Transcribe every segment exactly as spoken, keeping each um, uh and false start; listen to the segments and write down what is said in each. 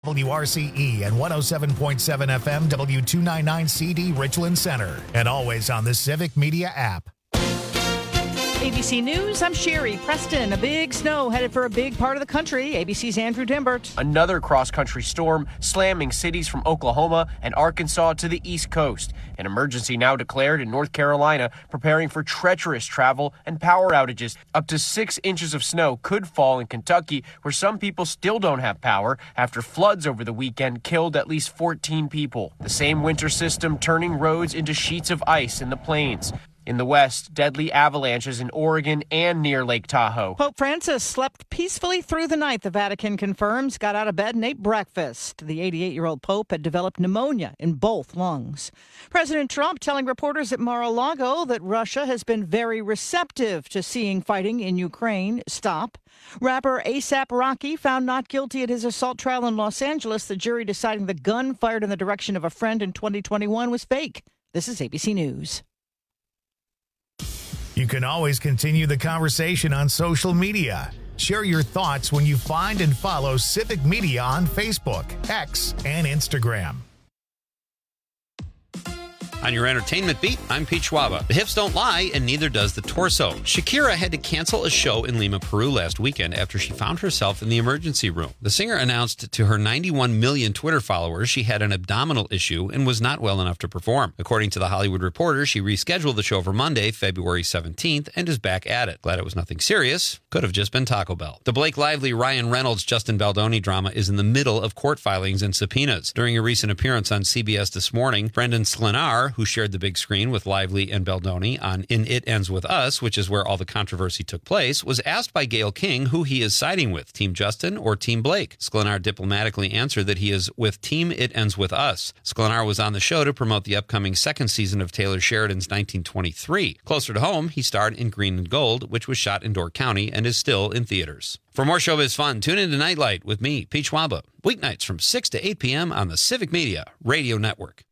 W R C E and one oh seven point seven F M W two ninety-nine C D Richland Center. And always on the Civic Media app. A B C News, I'm Sherry Preston. A big snow headed for a big part of the country. A B C's Andrew Dimbert. Another cross-country storm slamming cities from Oklahoma and Arkansas to the East Coast. An emergency now declared in North Carolina, preparing for treacherous travel and power outages. Up to six inches of snow could fall in Kentucky, where some people still don't have power after floods over the weekend killed at least fourteen people. The same winter system turning roads into sheets of ice in the plains. In the West, deadly avalanches in Oregon and near Lake Tahoe. Pope Francis slept peacefully through the night, the Vatican confirms, got out of bed and ate breakfast. The eighty-eight-year-old Pope had developed pneumonia in both lungs. President Trump telling reporters at Mar-a-Lago that Russia has been very receptive to seeing fighting in Ukraine stop. Rapper A$AP Rocky found not guilty at his assault trial in Los Angeles, the jury deciding the gun fired in the direction of a friend in twenty twenty-one was fake. This is A B C News. You can always continue the conversation on social media. Share your thoughts when you find and follow Civic Media on Facebook, X, and Instagram. On your entertainment beat, I'm Pete Schwaba. The hips don't lie, and neither does the torso. Shakira had to cancel a show in Lima, Peru last weekend after she found herself in the emergency room. The singer announced to her ninety-one million Twitter followers she had an abdominal issue and was not well enough to perform. According to The Hollywood Reporter, she rescheduled the show for Monday, February seventeenth, and is back at it. Glad it was nothing serious. Could have just been Taco Bell. The Blake Lively, Ryan Reynolds, Justin Baldoni drama is in the middle of court filings and subpoenas. During a recent appearance on C B S This Morning, Brendan Sklenar, who shared the big screen with Lively and Baldoni on In It Ends With Us, which is where all the controversy took place, was asked by Gayle King who he is siding with, Team Justin or Team Blake. Sklenar diplomatically answered that he is with Team It Ends With Us. Sklenar was on the show to promote the upcoming second season of Taylor Sheridan's nineteen twenty-three. Closer to home, he starred in Green and Gold, which was shot in Door County and is still in theaters. For more showbiz fun, tune in to Nightlight with me, Pete Schwaba, weeknights from six to eight p.m. on the Civic Media Radio Network.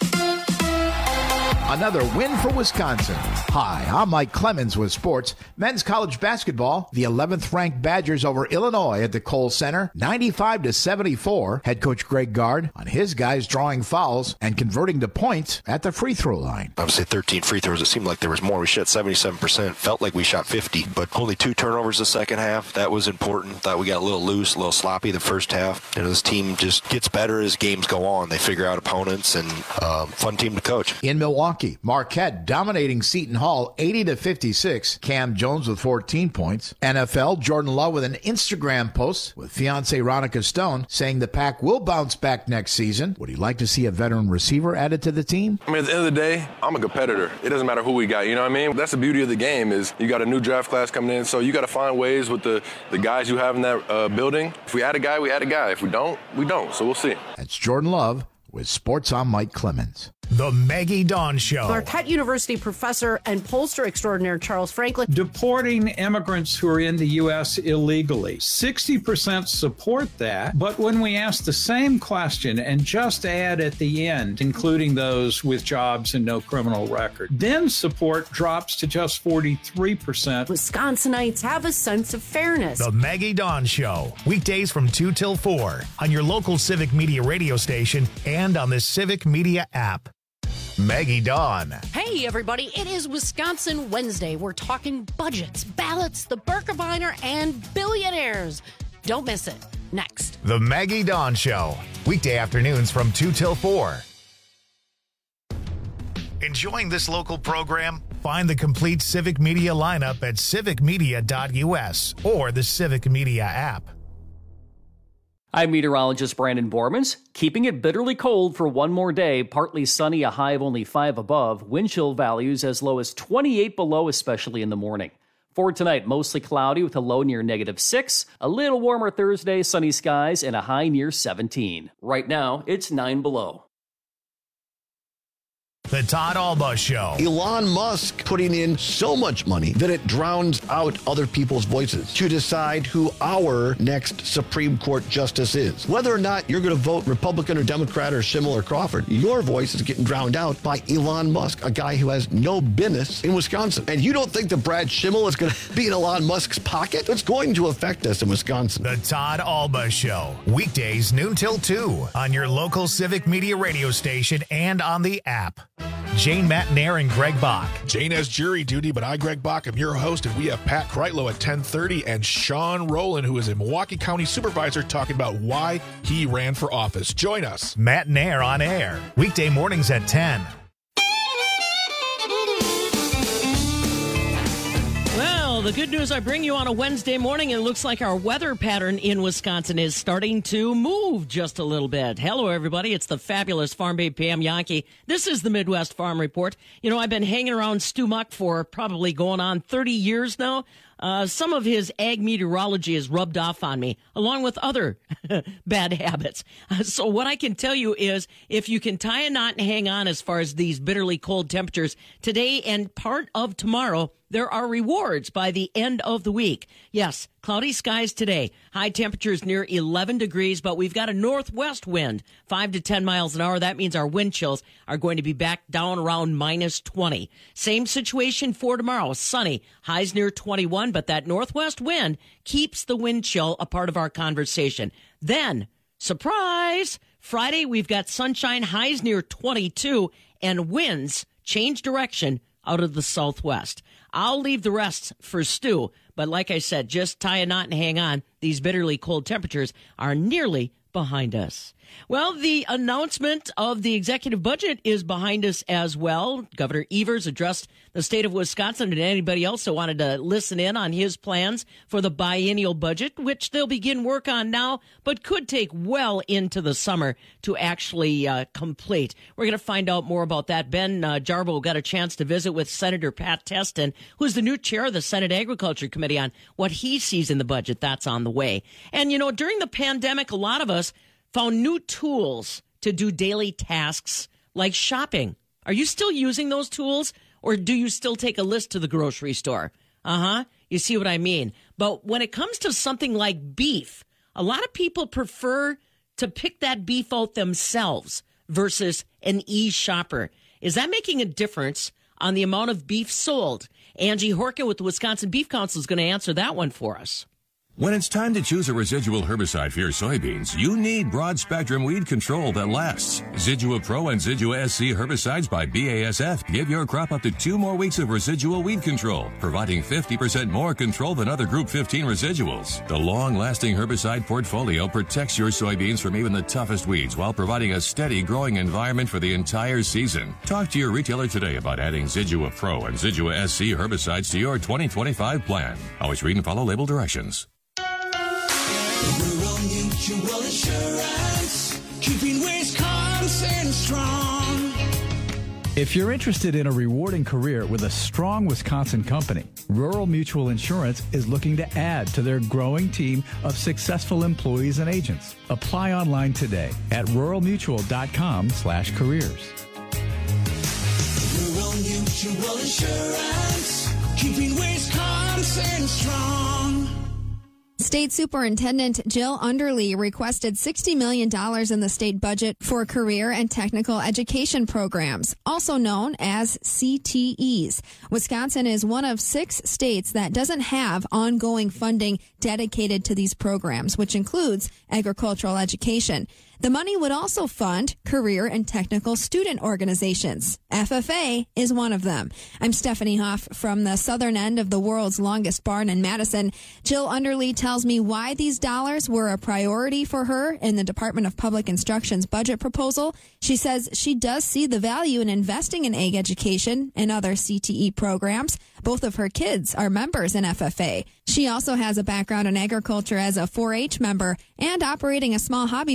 Another win for Wisconsin. Hi, I'm Mike Clemens with sports. Men's college basketball, the eleventh-ranked Badgers over Illinois at the Kohl Center, ninety-five to seventy-four. Head coach Greg Gard on his guys drawing fouls and converting to points at the free throw line. Obviously, thirteen free throws. It seemed like there was more. We shot seventy-seven percent. Felt like we shot fifty, but only two turnovers the second half. That was important. Thought we got a little loose, a little sloppy the first half. You know, this team just gets better as games go on. They figure out opponents, and uh, fun team to coach. In Milwaukee, Marquette dominating Seton Hall eighty to fifty-six. Cam Jones with fourteen points. N F L, Jordan Love with an Instagram post with fiancée Ronica Stone saying the Pack will bounce back next season. Would he like to see a veteran receiver added to the team? I mean, at the end of the day, I'm a competitor. It doesn't matter who we got, you know what I mean? That's the beauty of the game is you got a new draft class coming in, so you got to find ways with the, the guys you have in that uh, building. If we add a guy, we add a guy. If we don't, we don't. So we'll see. That's Jordan Love with Sports on Mike Clemens. The Maggie Dawn Show. Marquette University professor and pollster extraordinaire Charles Franklin. Deporting immigrants who are in the U S illegally. sixty percent support that, but when we ask the same question and just add at the end, including those with jobs and no criminal record, then support drops to just forty-three percent. Wisconsinites have a sense of fairness. The Maggie Dawn Show. Weekdays from two till four on your local Civic Media radio station and on the Civic Media app. Maggie Dawn. Hey, everybody. It is Wisconsin Wednesday. We're talking budgets, ballots, the Birkebeiner, and billionaires. Don't miss it. Next. The Maggie Dawn Show. Weekday afternoons from two till four. Enjoying this local program? Find the complete Civic Media lineup at civic media dot u s or the Civic Media app. I'm meteorologist Brandon Bormans. Keeping it bitterly cold for one more day, partly sunny, a high of only five above, wind chill values as low as twenty-eight below, especially in the morning. For tonight, mostly cloudy with a low near negative six, a little warmer Thursday, sunny skies, and a high near seventeen. Right now, it's nine below. The Todd Alba Show. Elon Musk putting in so much money that it drowns out other people's voices to decide who our next Supreme Court justice is. Whether or not you're going to vote Republican or Democrat or Schimmel or Crawford, your voice is getting drowned out by Elon Musk, a guy who has no business in Wisconsin. And you don't think that Brad Schimmel is going to be in Elon Musk's pocket? It's going to affect us in Wisconsin. The Todd Alba Show. Weekdays noon till two on your local Civic Media radio station and on the app. Jane Matnair and Greg Bach. Jane has jury duty, but I, Greg Bach, am your host, and we have Pat Kreitlow at ten thirty and Sean Rowland, who is a Milwaukee County supervisor, talking about why he ran for office. Join us. Matnair on air. Weekday mornings at ten. Well, the good news I bring you on a Wednesday morning, it looks like our weather pattern in Wisconsin is starting to move just a little bit. Hello, everybody. It's the fabulous Farm Babe Pam Yankee. This is the Midwest Farm Report. You know, I've been hanging around Stu Muck for probably going on thirty years now. Uh, some of his ag meteorology has rubbed off on me, along with other bad habits. Uh, so what I can tell you is if you can tie a knot and hang on as far as these bitterly cold temperatures today and part of tomorrow, there are rewards by the end of the week. Yes, cloudy skies today. High temperatures near eleven degrees, but we've got a northwest wind, five to ten miles an hour. That means our wind chills are going to be back down around minus twenty. Same situation for tomorrow. Sunny, highs near twenty-one, but that northwest wind keeps the wind chill a part of our conversation. Then, surprise, Friday we've got sunshine, highs near twenty-two, and winds change direction out of the southwest. I'll leave the rest for Stu, but like I said, just tie a knot and hang on. These bitterly cold temperatures are nearly behind us. Well, the announcement of the executive budget is behind us as well. Governor Evers addressed the state of Wisconsin and anybody else that wanted to listen in on his plans for the biennial budget, which they'll begin work on now, but could take well into the summer to actually uh, complete. We're going to find out more about that. Ben uh, Jarbo got a chance to visit with Senator Pat Testin, who's the new chair of the Senate Agriculture Committee, on what he sees in the budget. That's on the way. And, you know, during the pandemic, a lot of us found new tools to do daily tasks like shopping. Are you still using those tools, or do you still take a list to the grocery store? Uh-huh. You see what I mean? But when it comes to something like beef, a lot of people prefer to pick that beef out themselves versus an e-shopper. Is that making a difference on the amount of beef sold? Angie Horkin with the Wisconsin Beef Council is going to answer that one for us. When it's time to choose a residual herbicide for your soybeans, you need broad-spectrum weed control that lasts. Zidua Pro and Zidua S C herbicides by B A S F give your crop up to two more weeks of residual weed control, providing fifty percent more control than other Group fifteen residuals. The long-lasting herbicide portfolio protects your soybeans from even the toughest weeds while providing a steady growing environment for the entire season. Talk to your retailer today about adding Zidua Pro and Zidua S C herbicides to your twenty twenty-five plan. Always read and follow label directions. Rural Mutual Insurance, keeping Wisconsin strong. If you're interested in a rewarding career with a strong Wisconsin company, Rural Mutual Insurance is looking to add to their growing team of successful employees and agents. Apply online today at rural mutual dot com slash careers. Rural Mutual Insurance, keeping Wisconsin strong. State Superintendent Jill Underly requested sixty million dollars in the state budget for career and technical education programs, also known as C T Es. Wisconsin is one of six states that doesn't have ongoing funding dedicated to these programs, which includes agricultural education. The money would also fund career and technical student organizations. F F A is one of them. I'm Stephanie Hoff from the southern end of the world's longest barn in Madison. Jill Underly tells me why these dollars were a priority for her in the Department of Public Instruction's budget proposal. She says she does see the value in investing in ag education and other C T E programs. Both of her kids are members in F F A. She also has a background in agriculture as a four H member and operating a small hobby farm in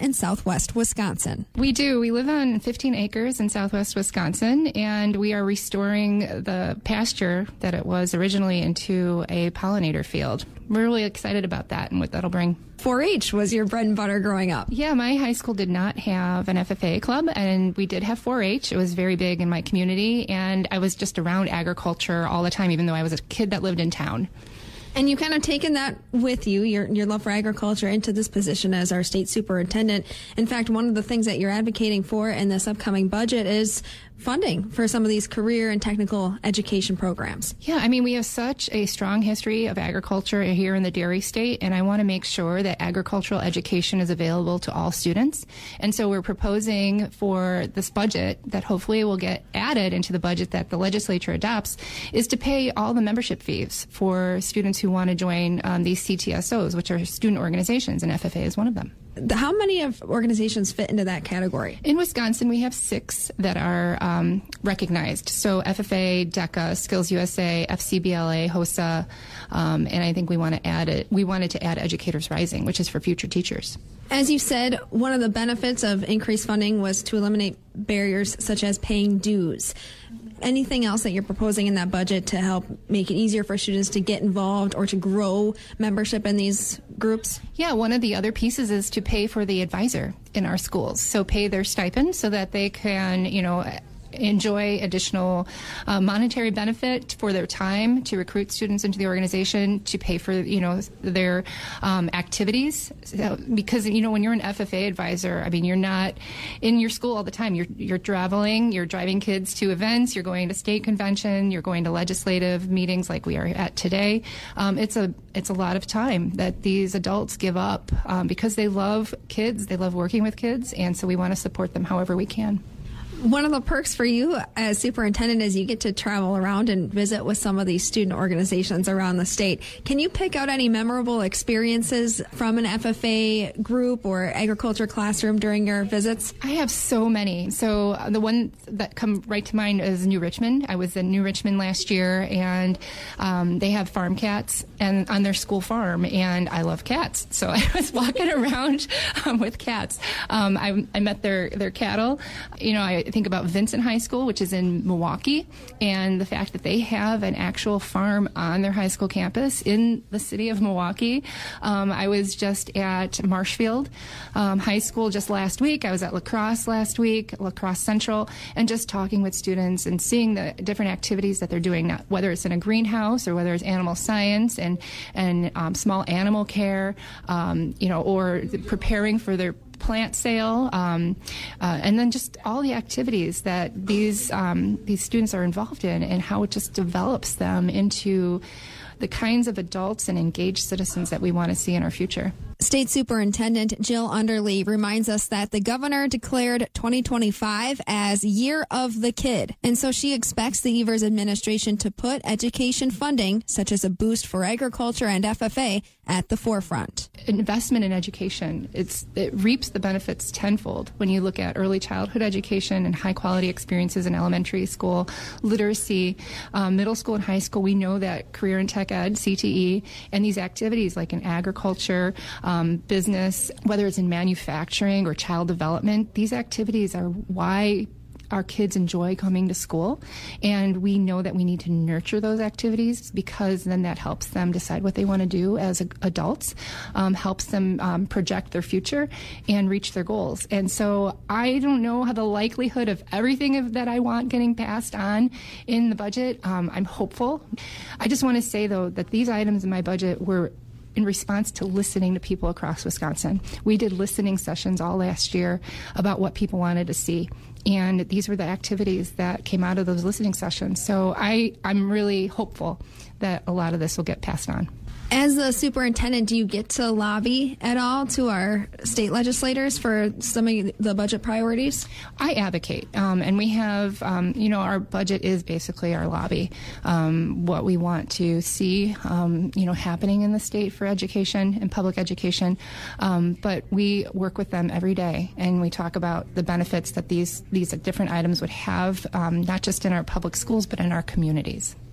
in southwest Wisconsin. We do. We live on fifteen acres in southwest Wisconsin, and we are restoring the pasture that it was originally into a pollinator field. We're really excited about that and what that'll bring. four H was your bread and butter growing up. Yeah, my high school did not have an F F A club, and we did have four H. It was very big in my community, and I was just around agriculture all the time, even though I was a kid that lived in town. And you kind of taken that with you, your your love for agriculture, into this position as our state superintendent. In fact, one of the things that you're advocating for in this upcoming budget is funding for some of these career and technical education programs. Yeah, I mean, we have such a strong history of agriculture here in the Dairy State, and I want to make sure that agricultural education is available to all students. And so we're proposing for this budget that hopefully will get added into the budget that the legislature adopts, is to pay all the membership fees for students who want to join um, these C T S Os, which are student organizations, and F F A is one of them. How many of organizations fit into that category? In Wisconsin, we have six that are um, recognized. So F F A, DECA, Skills U S A, F C B L A, HOSA, um, and I think we want to add it. We wanted to add Educators Rising, which is for future teachers. As you said, one of the benefits of increased funding was to eliminate barriers such as paying dues. Anything else that you're proposing in that budget to help make it easier for students to get involved or to grow membership in these groups? Yeah, one of the other pieces is to pay for the advisor in our schools. So pay their stipend so that they can, you know, enjoy additional uh, monetary benefit for their time to recruit students into the organization, to pay for, you know, their um, activities. So, because, you know, when you're an F F A advisor, I mean, you're not in your school all the time. You're, you're traveling, you're driving kids to events, you're going to state convention, you're going to legislative meetings like we are at today. Um, it's a it's a lot of time that these adults give up um, because they love kids, they love working with kids, and so we want to support them however we can. One of the perks for you as superintendent is you get to travel around and visit with some of these student organizations around the state. Can you pick out any memorable experiences from an F F A group or agriculture classroom during your visits? I have so many. So uh, the one that come right to mind is New Richmond. I was in New Richmond last year, and um, they have farm cats and on their school farm, and I love cats. So I was walking around um, with cats. Um, I, I met their, their cattle. You know, I think about Vincent High School, which is in Milwaukee, and the fact that they have an actual farm on their high school campus in the city of Milwaukee. Um, I was just at Marshfield um, High School just last week. I was at La Crosse last week, La Crosse Central, and just talking with students and seeing the different activities that they're doing, not, whether it's in a greenhouse or whether it's animal science and, and um, small animal care, um, you know, or preparing for their plant sale, um, uh, and then just all the activities that these um, these students are involved in, and how it just develops them into the kinds of adults and engaged citizens that we want to see in our future. State Superintendent Jill Underly reminds us that the governor declared twenty twenty-five as Year of the Kid. And so she expects the Evers administration to put education funding, such as a boost for agriculture and F F A, at the forefront. Investment in education, it's, it reaps the benefits tenfold when you look at early childhood education and high quality experiences in elementary school, literacy, um, middle school and high school. We know that career and tech ed, C T E, and these activities like in agriculture, Um, business, whether it's in manufacturing or child development, these activities are why our kids enjoy coming to school, and we know that we need to nurture those activities, because then that helps them decide what they want to do as a, adults, um, helps them um, project their future and reach their goals. And so I don't know how the likelihood of everything of, that I want getting passed on in the budget. Um, I'm hopeful. I just want to say, though, that these items in my budget were in response to listening to people across Wisconsin. We did listening sessions all last year about what people wanted to see, and these were the activities that came out of those listening sessions. So I, I'm really hopeful that a lot of this will get passed on. As the superintendent, do you get to lobby at all to our state legislators for some of the budget priorities? I advocate, um, and we have, um, you know, our budget is basically our lobby. Um, what we want to see, um, you know, happening in the state for education and public education, um, but we work with them every day, and we talk about the benefits that these these different items would have, um, not just in our public schools, but in our communities.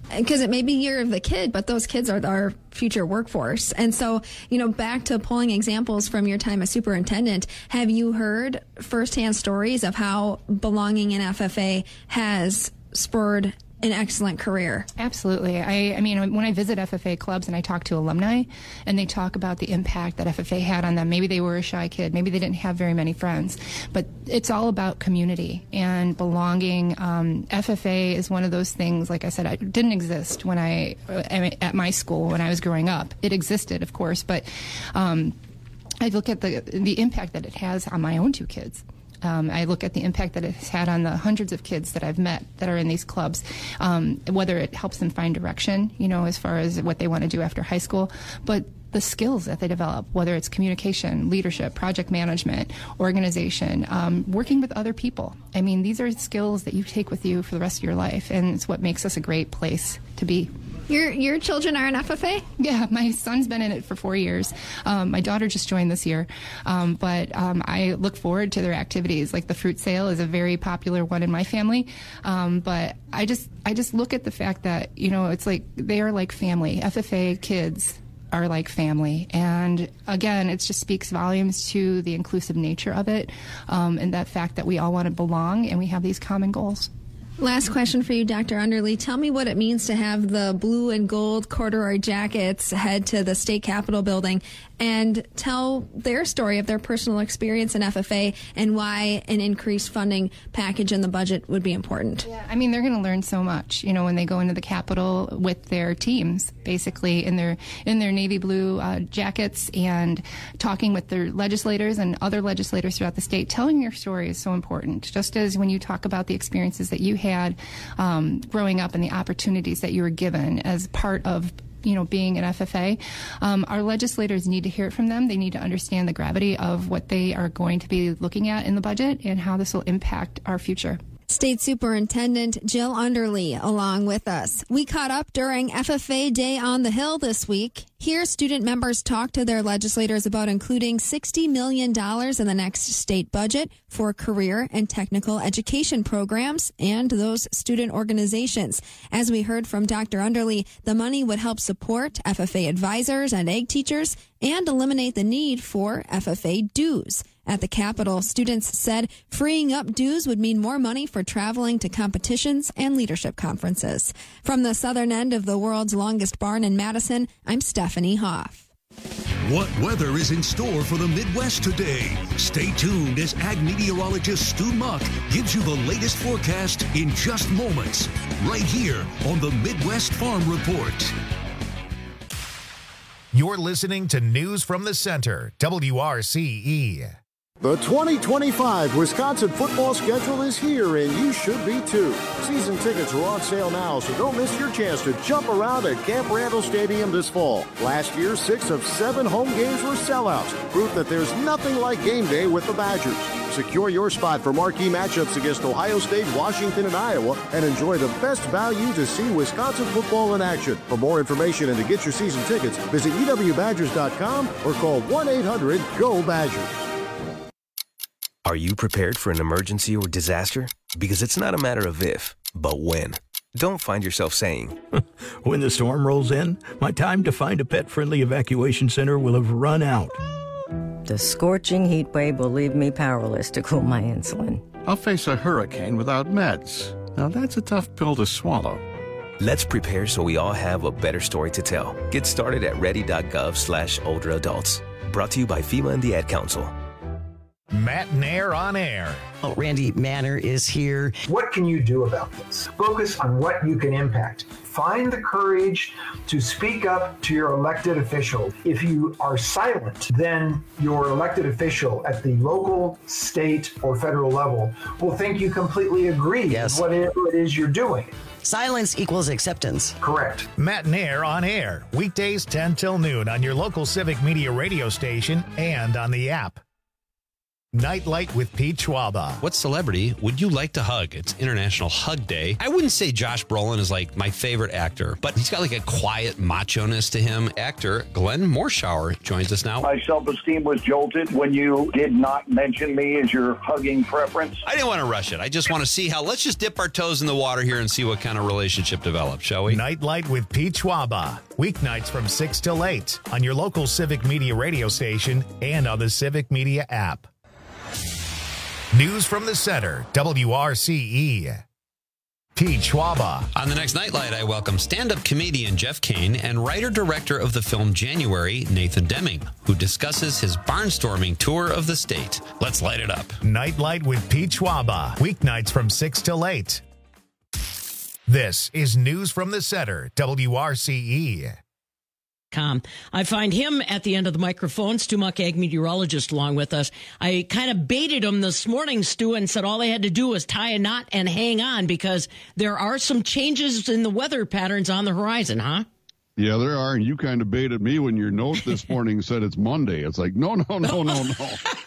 Because it may be year of the kid, but those kids are our future workforce. And so, you know, back to pulling examples from your time as superintendent, have you heard firsthand stories of how belonging in F F A has spurred an excellent career? Absolutely. I, I mean, when I visit F F A clubs and I talk to alumni and they talk about the impact that F F A had on them, maybe they were a shy kid, maybe they didn't have very many friends, but it's all about community and belonging. Um, F F A is one of those things, like I said, it didn't exist when I, at my school when I was growing up. It existed, of course, but um, I look at the the impact that it has on my own two kids. Um, I look at the impact that it's had on the hundreds of kids that I've met that are in these clubs, um, whether it helps them find direction, you know, as far as what they want to do after high school, but the skills that they develop, whether it's communication, leadership, project management, organization, um, working with other people. I mean, these are skills that you take with you for the rest of your life, and it's what makes us a great place to be. Your your children are in F F A? Yeah, my son's been in it for four years. Um, my daughter just joined this year. Um, but um, I look forward to their activities. Like the fruit sale is a very popular one in my family. Um, but I just I just look at the fact that, you know, it's like they are like family. F F A kids are like family. And again, it just speaks volumes to the inclusive nature of it, um, and that fact that we all want to belong and we have these common goals. Last question for you, Doctor Underly. Tell me what it means to have the blue and gold corduroy jackets head to the state capitol building and tell their story of their personal experience in F F A and why an increased funding package in the budget would be important. Yeah, I mean, they're going to learn so much, you know, when they go into the Capitol with their teams, basically in their in their navy blue uh, jackets, and talking with their legislators and other legislators throughout the state. Telling your story is so important, just as when you talk about the experiences that you had um, growing up and the opportunities that you were given as part of, you know, being an F F A. Um, our legislators need to hear it from them. They need to understand the gravity of what they are going to be looking at in the budget and how this will impact our future. State Superintendent Jill Underly along with us. We caught up during F F A Day on the Hill this week. Here, student members talk to their legislators about including sixty million dollars in the next state budget for career and technical education programs and those student organizations. As we heard from Doctor Underly, the money would help support F F A advisors and ag teachers and eliminate the need for F F A dues. At the Capitol, students said freeing up dues would mean more money for traveling to competitions and leadership conferences. From the southern end of the world's longest barn in Madison, I'm Stephanie Hoff. What weather is in store for the Midwest today? Stay tuned as ag meteorologist Stu Muck gives you the latest forecast in just moments, right here on the Midwest Farm Report. You're listening to News from the Center, W R C E. The twenty twenty-five Wisconsin football schedule is here, and you should be too. Season tickets are on sale now, so don't miss your chance to jump around at Camp Randall Stadium this fall. Last year, six of seven home games were sellouts, proof that there's nothing like game day with the Badgers. Secure your spot for marquee matchups against Ohio State, Washington, and Iowa, and enjoy the best value to see Wisconsin football in action. For more information and to get your season tickets, visit E W Badgers dot com or call one eight hundred G O Badgers. Are you prepared for an emergency or disaster? Because it's not a matter of if, but when. Don't find yourself saying, when the storm rolls in, my time to find a pet-friendly evacuation center will have run out. The scorching heat wave will leave me powerless to cool my insulin. I'll face a hurricane without meds. Now that's a tough pill to swallow. Let's prepare so we all have a better story to tell. Get started at ready.gov slash older adults. Brought to you by FEMA and the Ad Council. Matt Nair on air. Oh, Randy Manner is here. What can you do about this? Focus on what you can impact. Find the courage to speak up to your elected official. If you are silent, then your elected official at the local, state, or federal level will think you completely agree yes. with whatever it is you're doing. Silence equals acceptance. Correct. Matt Nair on air. Weekdays ten till noon on your local Civic Media radio station and on the app. Nightlight with Pete Schwaba. What celebrity would you like to hug? It's International Hug Day. I wouldn't say Josh Brolin is like my favorite actor, but he's got like a quiet macho-ness to him. Actor Glenn Morshower joins us now. My self-esteem was jolted when you did not mention me as your hugging preference. I didn't want to rush it. I just want to see how, let's just dip our toes in the water here and see what kind of relationship develops, shall we? Nightlight with Pete Schwaba. Weeknights from six till eight on your local Civic Media radio station and on the Civic Media app. News from the center, W R C E. Pete Schwaba. On the next Nightlight, I welcome stand-up comedian Jeff Kane and writer-director of the film January, Nathan Deming, who discusses his barnstorming tour of the state. Let's light it up. Nightlight with Pete Schwaba. Weeknights from six till eight. This is News from the Center, W R C E. Com. I find him at the end of the microphone, Stu Muck, ag meteorologist, along with us. I kind of baited him this morning, Stu, and said all I had to do was tie a knot and hang on because there are some changes in the weather patterns on the horizon, huh? Yeah, there are, and you kind of baited me when your note this morning said it's Monday. It's like, no, no, no, no, no.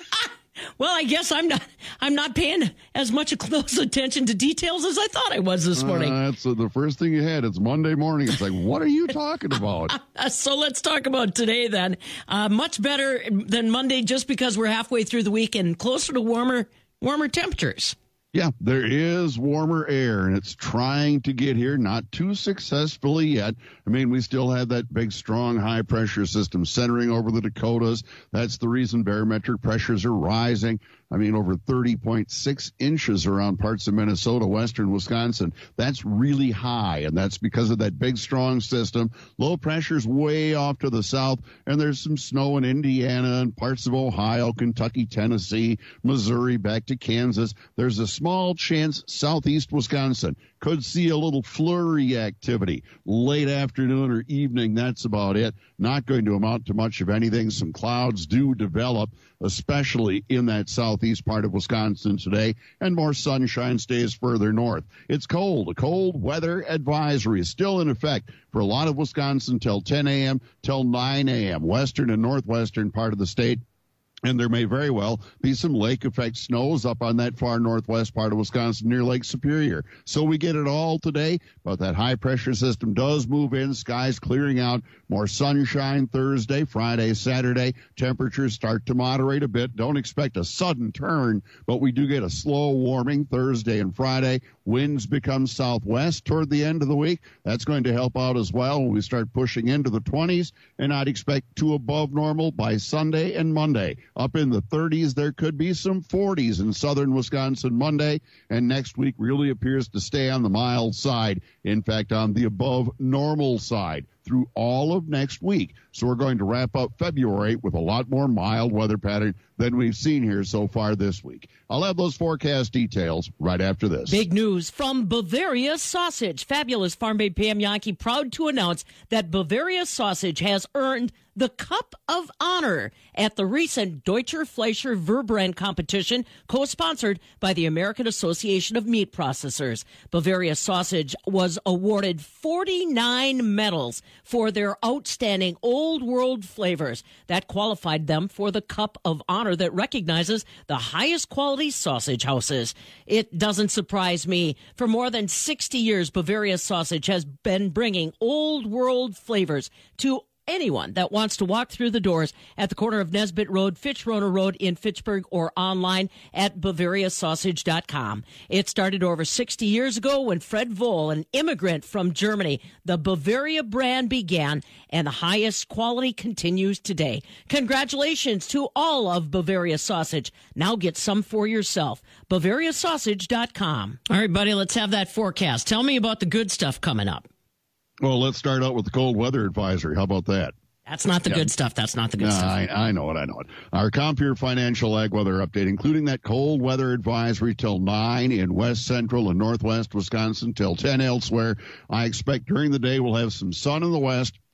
Well, I guess I'm not I'm not paying as much close attention to details as I thought I was this morning. Uh, that's uh, the first thing you had. It's Monday morning. It's like, what are you talking about? So let's talk about today then. Uh, much better than Monday just because we're halfway through the week and closer to warmer warmer temperatures. Yeah, there is warmer air, and it's trying to get here, not too successfully yet. I mean, we still have that big, strong, high-pressure system centering over the Dakotas. That's the reason barometric pressures are rising. I mean, over thirty point six inches around parts of Minnesota, western Wisconsin. That's really high, and that's because of that big, strong system. Low pressure's way off to the south, and there's some snow in Indiana and parts of Ohio, Kentucky, Tennessee, Missouri, back to Kansas. There's a small chance southeast Wisconsin could see a little flurry activity late afternoon or evening. That's about it. Not going to amount to much of anything. Some clouds do develop, especially in that southeast part of Wisconsin today, and more sunshine stays further north. It's cold. A cold weather advisory is still in effect for a lot of Wisconsin till ten a.m., till nine a.m., western and northwestern part of the state. And there may very well be some lake effect snows up on that far northwest part of Wisconsin near Lake Superior. So we get it all today, but that high pressure system does move in. Skies clearing out. More sunshine Thursday, Friday, Saturday. Temperatures start to moderate a bit. Don't expect a sudden turn, but we do get a slow warming Thursday and Friday. Winds become southwest toward the end of the week. That's going to help out as well when we start pushing into the twenties, and I'd expect two above normal by Sunday and Monday. Up in the thirties, there could be some forties in southern Wisconsin Monday, and next week really appears to stay on the mild side. In fact, on the above normal side through all of next week. So we're going to wrap up February with a lot more mild weather pattern than we've seen here so far this week. I'll have those forecast details right after this. Big news from Bavaria Sausage. Fabulous Farm Babe Pam Yankee proud to announce that Bavaria Sausage has earned the Cup of Honor at the recent Deutscher Fleischer Verbrenn competition, co-sponsored by the American Association of Meat Processors. Bavaria Sausage was awarded forty-nine medals for their outstanding Old World flavors. That qualified them for the Cup of Honor that recognizes the highest quality sausage houses. It doesn't surprise me. For more than sixty years, Bavaria Sausage has been bringing Old World flavors to anyone that wants to walk through the doors at the corner of Nesbitt Road, Fitch-Roner Road in Fitchburg, or online at Bavaria Sausage dot com. It started over sixty years ago when Fred Voll, an immigrant from Germany, the Bavaria brand began, and the highest quality continues today. Congratulations to all of Bavaria Sausage. Now get some for yourself. Bavaria Sausage dot com. All right, buddy, let's have that forecast. Tell me about the good stuff coming up. Well, let's start out with the cold weather advisory. How about that? That's not the yeah. good stuff. That's not the good no, stuff. I, I know it. I know it. Our Compeer Financial Ag Weather Update, including that cold weather advisory till nine in west central and northwest Wisconsin, till ten elsewhere. I expect during the day we'll have some sun in the west,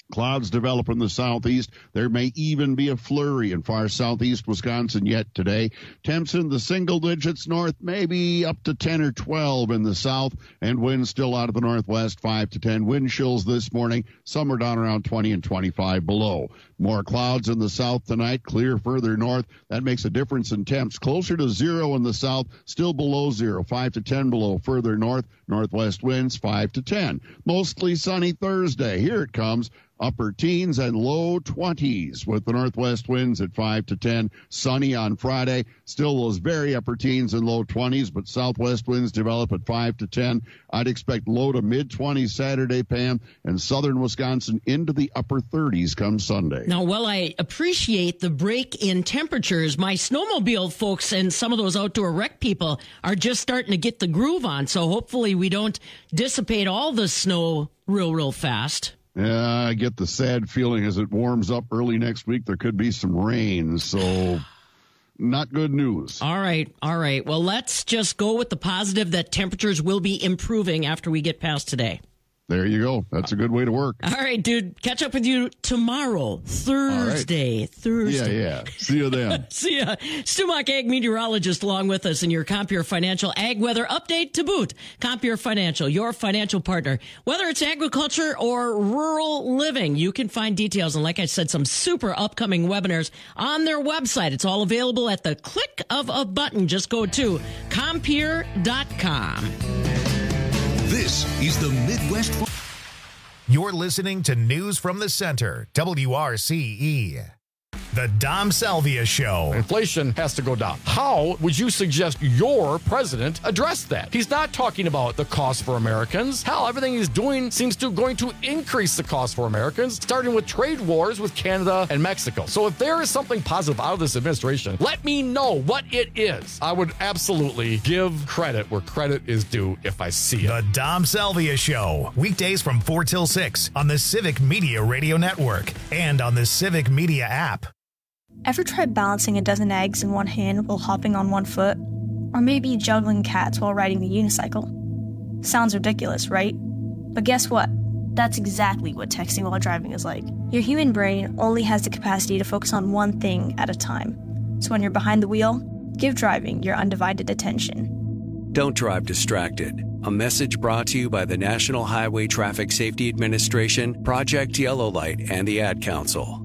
Clouds develop in the southeast. There may even be a flurry in far southeast Wisconsin yet today. Temps in the single digits north, maybe up to ten or twelve in the south, and winds still out of the northwest, five to ten. Wind chills this morning, somewhere down around twenty and twenty-five below. More clouds in the south tonight, clear further north. That makes a difference in temps. Closer to zero in the south, still below zero, five to ten below. Further north, northwest winds, five to ten. Mostly sunny Thursday. Here it comes. Upper teens and low twenties with the northwest winds at five to ten. Sunny on Friday. Still those very upper teens and low twenties, but southwest winds develop at five to ten. I'd expect low to mid twenties Saturday, Pam, and southern Wisconsin into the upper thirties come Sunday. Now, while I appreciate the break in temperatures, my snowmobile folks and some of those outdoor rec people are just starting to get the groove on. So hopefully we don't dissipate all the snow real, real fast. Yeah, I get the sad feeling as it warms up early next week, there could be some rain, so not good news. All right, all right. Well, let's just go with the positive that temperatures will be improving after we get past today. There you go. That's a good way to work. All right, dude. Catch up with you tomorrow, Thursday. Right. Thursday. Yeah, yeah. See you then. See ya. Stu Muck, ag meteorologist, along with us in your Compeer Financial Ag Weather Update to boot. Compeer Financial, your financial partner. Whether it's agriculture or rural living, you can find details and, like I said, some super upcoming webinars on their website. It's all available at the click of a button. Just go to compeer dot com. This is the Midwest. You're listening to News from the Center, W R C E. The Dom Salvia Show. Inflation has to go down. How would you suggest your president address that? He's not talking about the cost for Americans. Hell, everything he's doing seems to going to increase the cost for Americans, starting with trade wars with Canada and Mexico. So if there is something positive out of this administration, let me know what it is. I would absolutely give credit where credit is due if I see it. The Dom Salvia Show. Weekdays from four till six on the Civic Media Radio Network and on the Civic Media app. Ever tried balancing a dozen eggs in one hand while hopping on one foot? Or maybe juggling cats while riding the unicycle? Sounds ridiculous, right? But guess what? That's exactly what texting while driving is like. Your human brain only has the capacity to focus on one thing at a time. So when you're behind the wheel, give driving your undivided attention. Don't drive distracted. A message brought to you by the National Highway Traffic Safety Administration, Project Yellow Light, and the Ad Council.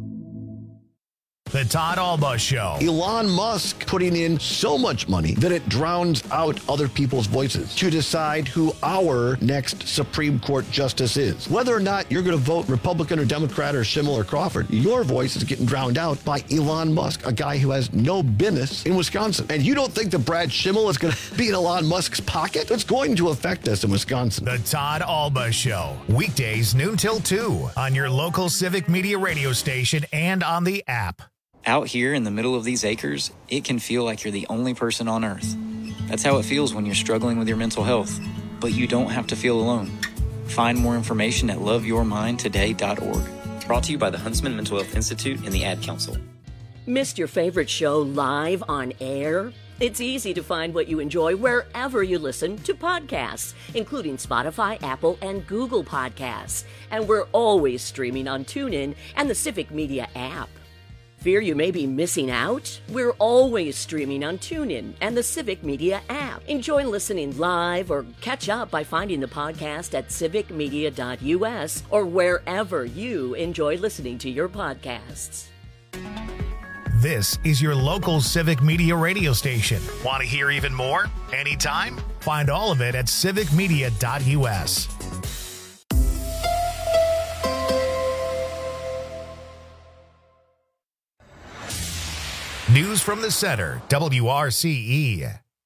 The Todd Alba Show. Elon Musk putting in so much money that it drowns out other people's voices to decide who our next Supreme Court justice is. Whether or not you're going to vote Republican or Democrat or Schimmel or Crawford, your voice is getting drowned out by Elon Musk, a guy who has no business in Wisconsin. And you don't think that Brad Schimmel is going to be in Elon Musk's pocket? It's going to affect us in Wisconsin. The Todd Alba Show. Weekdays noon till two on your local Civic Media radio station and on the app. Out here in the middle of these acres, it can feel like you're the only person on earth. That's how it feels when you're struggling with your mental health. But you don't have to feel alone. Find more information at love your mind today dot org. Brought to you by the Huntsman Mental Health Institute and the Ad Council. Missed your favorite show live on air? It's easy to find what you enjoy wherever you listen to podcasts, including Spotify, Apple, and Google Podcasts. And we're always streaming on TuneIn and the Civic Media app. Fear you may be missing out? We're always streaming on TuneIn and the Civic Media app. Enjoy listening live or catch up by finding the podcast at civic media dot u s or wherever you enjoy listening to your podcasts. This is your local Civic Media radio station. Want to hear even more? Anytime? Find all of it at civic media dot u s. News from the Center, W R C E.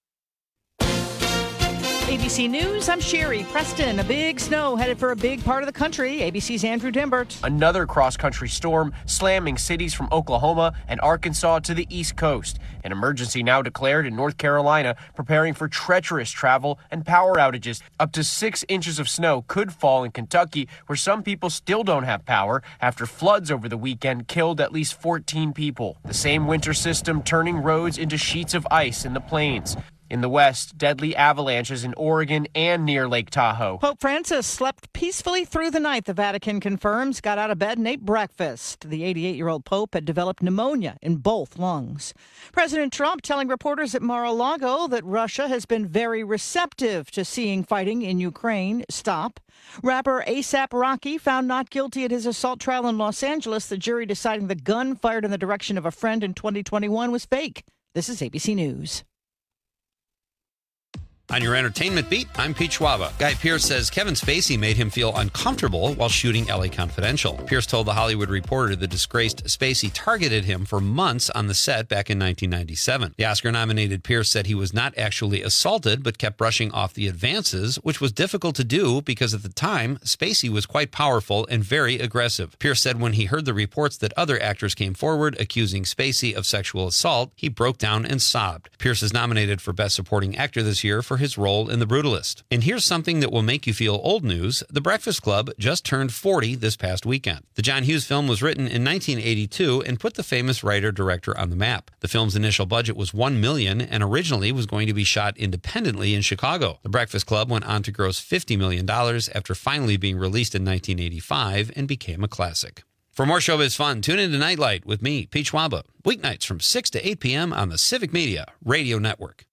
A B C News, I'm Sherry. Preston, a big snow headed for a big part of the country. A B C's Andrew Dimbert. Another cross-country storm slamming cities from Oklahoma and Arkansas to the East Coast. An emergency now declared in North Carolina, preparing for treacherous travel and power outages. Up to six inches of snow could fall in Kentucky, where some people still don't have power after floods over the weekend killed at least fourteen people. The same winter system turning roads into sheets of ice in the plains. In the west, deadly avalanches in Oregon and near Lake Tahoe. Pope Francis slept peacefully through the night, the Vatican confirms, got out of bed and ate breakfast. The eighty-eight-year-old Pope had developed pneumonia in both lungs. President Trump telling reporters at Mar-a-Lago that Russia has been very receptive to seeing fighting in Ukraine stop. Rapper A$AP Rocky found not guilty at his assault trial in Los Angeles, the jury deciding the gun fired in the direction of a friend in twenty twenty-one was fake. This is A B C News. On your entertainment beat, I'm Pete Schwaba. Guy Pearce says Kevin Spacey made him feel uncomfortable while shooting L A Confidential. Pearce told The Hollywood Reporter the disgraced Spacey targeted him for months on the set back in nineteen ninety-seven. The Oscar-nominated Pearce said he was not actually assaulted, but kept brushing off the advances, which was difficult to do because at the time, Spacey was quite powerful and very aggressive. Pearce said when he heard the reports that other actors came forward accusing Spacey of sexual assault, he broke down and sobbed. Pearce is nominated for Best Supporting Actor this year for his role in The Brutalist. And here's something that will make you feel old news. The Breakfast Club just turned forty this past weekend. The John Hughes film was written in nineteen eighty-two and put the famous writer-director on the map. The film's initial budget was one million dollars and originally was going to be shot independently in Chicago. The Breakfast Club went on to gross fifty million dollars after finally being released in nineteen eighty-five and became a classic. For more showbiz fun, tune into Nightlight with me, Pete Schwaba, weeknights from six to eight p.m. on the Civic Media Radio Network.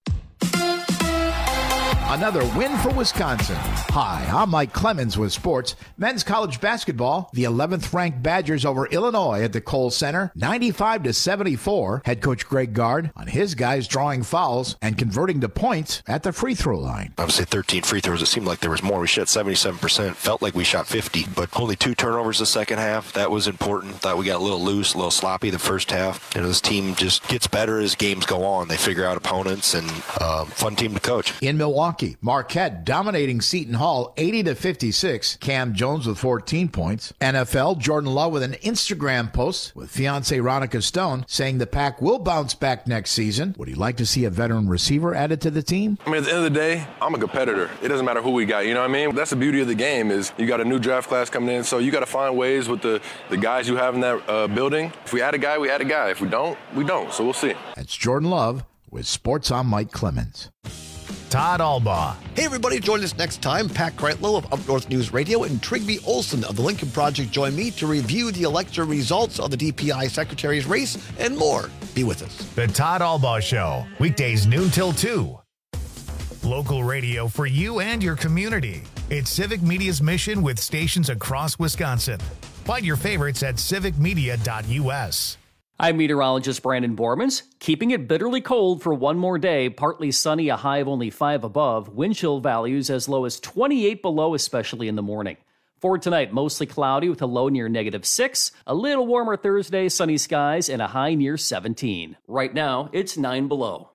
Another win for Wisconsin. Hi, I'm Mike Clemens with sports. Men's college basketball, the eleventh-ranked Badgers over Illinois at the Kohl Center, ninety-five to seventy-four. Head coach Greg Gard on his guys drawing fouls and converting to points at the free throw line. Obviously, thirteen free throws. It seemed like there was more. We shot seventy-seven percent. Felt like we shot fifty, but only two turnovers the second half. That was important. Thought we got a little loose, a little sloppy the first half. You know, this team just gets better as games go on. They figure out opponents, and uh, fun team to coach. In Milwaukee, Marquette dominating Seton Hall eighty to fifty-six. Cam Jones with fourteen points. N F L, Jordan Love with an Instagram post with fiancée Ronica Stone saying the Pack will bounce back next season. Would he like to see a veteran receiver added to the team? I mean, at the end of the day, I'm a competitor. It doesn't matter who we got, you know what I mean? That's the beauty of the game is you got a new draft class coming in, so you got to find ways with the, the guys you have in that uh, building. If we add a guy, we add a guy. If we don't, we don't. So we'll see. That's Jordan Love with Sports on Mike Clemens. Todd Albaugh. Hey, everybody, join us next time. Pat Kreitlow of Up North News Radio and Trigby Olson of the Lincoln Project join me to review the election results of the D P I Secretary's race and more. Be with us. The Todd Albaugh Show, weekdays noon till two. Local radio for you and your community. It's Civic Media's mission with stations across Wisconsin. Find your favorites at civic media dot u s. I'm meteorologist Brandon Bormans. Keeping it bitterly cold for one more day, partly sunny, a high of only five above, wind chill values as low as twenty-eight below, especially in the morning. For tonight, mostly cloudy with a low near negative six, a little warmer Thursday, sunny skies, and a high near seventeen. Right now, it's nine below.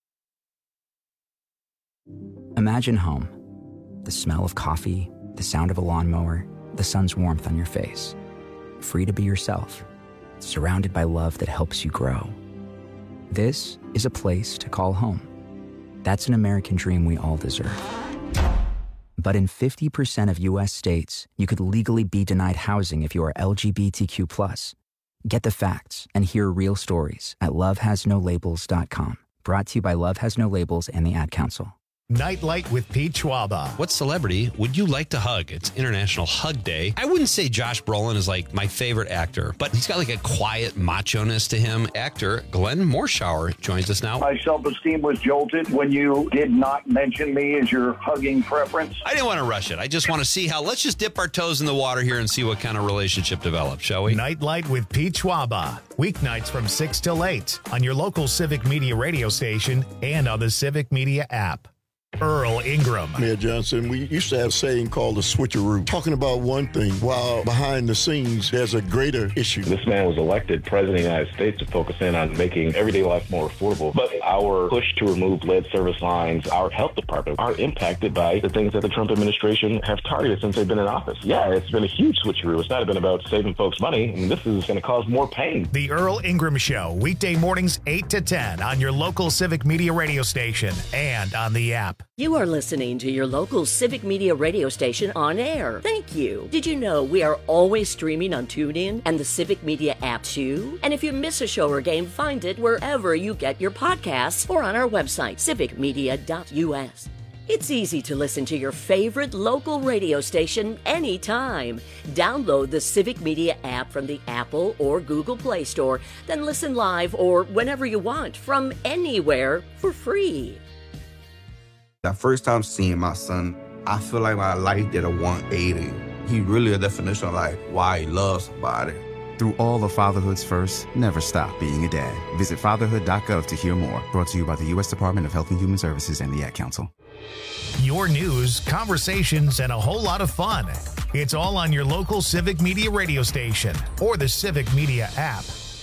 Imagine home. The smell of coffee, the sound of a lawnmower, the sun's warmth on your face. Free to be yourself. Surrounded by love that helps you grow. This is a place to call home. That's an American dream we all deserve. But in fifty percent of U S states, you could legally be denied housing if you are L G B T Q plus. Get the facts and hear real stories at love has no labels dot com. Brought to you by Love Has No Labels and the Ad Council. Nightlight with Pete Schwaba. What celebrity would you like to hug? It's International Hug Day. I wouldn't say Josh Brolin is like my favorite actor, but he's got like a quiet macho-ness to him. Actor Glenn Morshower joins us now. My self-esteem was jolted when you did not mention me as your hugging preference. I didn't want to rush it. I just want to see how, let's just dip our toes in the water here and see what kind of relationship develops, shall we? Nightlight with Pete Schwaba. Weeknights from six till eight on your local Civic Media radio station and on the Civic Media app. Earl Ingram. Mayor Johnson, we used to have a saying called the switcheroo, talking about one thing while behind the scenes there's a greater issue. This man was elected president of the United States to focus in on making everyday life more affordable. But our push to remove lead service lines, our health department, are impacted by the things that the Trump administration have targeted since they've been in office. Yeah, it's been a huge switcheroo. It's not been about saving folks money, and this is going to cause more pain. The Earl Ingram Show, weekday mornings eight to ten on your local Civic Media radio station and on the app. You are listening to your local Civic Media radio station on air. Thank you. Did you know we are always streaming on TuneIn and the Civic Media app too? And if you miss a show or game, find it wherever you get your podcasts or on our website, civic media dot u s. It's easy to listen to your favorite local radio station anytime. Download the Civic Media app from the Apple or Google Play Store, then listen live or whenever you want from anywhere for free. The first time seeing my son, I feel like my life did a one eighty. He really a definition of like why he loves somebody. Through all of fatherhood's first, never stop being a dad. Visit fatherhood dot gov to hear more. Brought to you by the U S Department of Health and Human Services and the Ad Council. Your news, conversations, and a whole lot of fun. It's all on your local Civic Media radio station or the Civic Media app.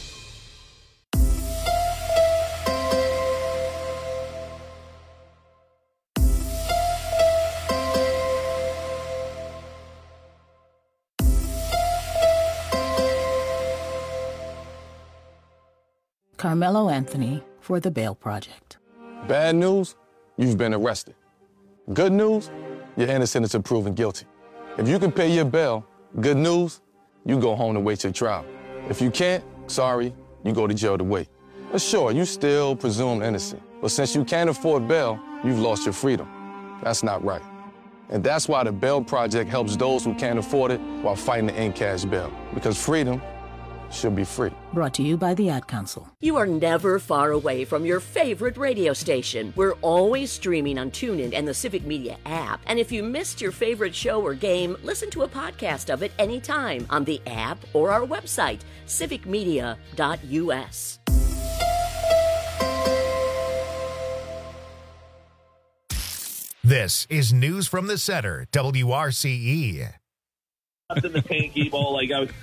Carmelo Anthony for the Bail Project. Bad news, you've been arrested. Good news, you're innocent until proven guilty. If you can pay your bail, good news, you go home to wait your trial. If you can't, sorry, you go to jail to wait. But sure, you still presumed innocent. But since you can't afford bail, you've lost your freedom. That's not right. And that's why the Bail Project helps those who can't afford it while fighting to end cash bail. Because freedom should be free. Brought to you by the Ad Council. You are never far away from your favorite radio station. We're always streaming on TuneIn and the Civic Media app. And if you missed your favorite show or game, listen to a podcast of it anytime on the app or our website, civic media dot u s. This is News from the Center, W R C E. In the pancake ball, like I was.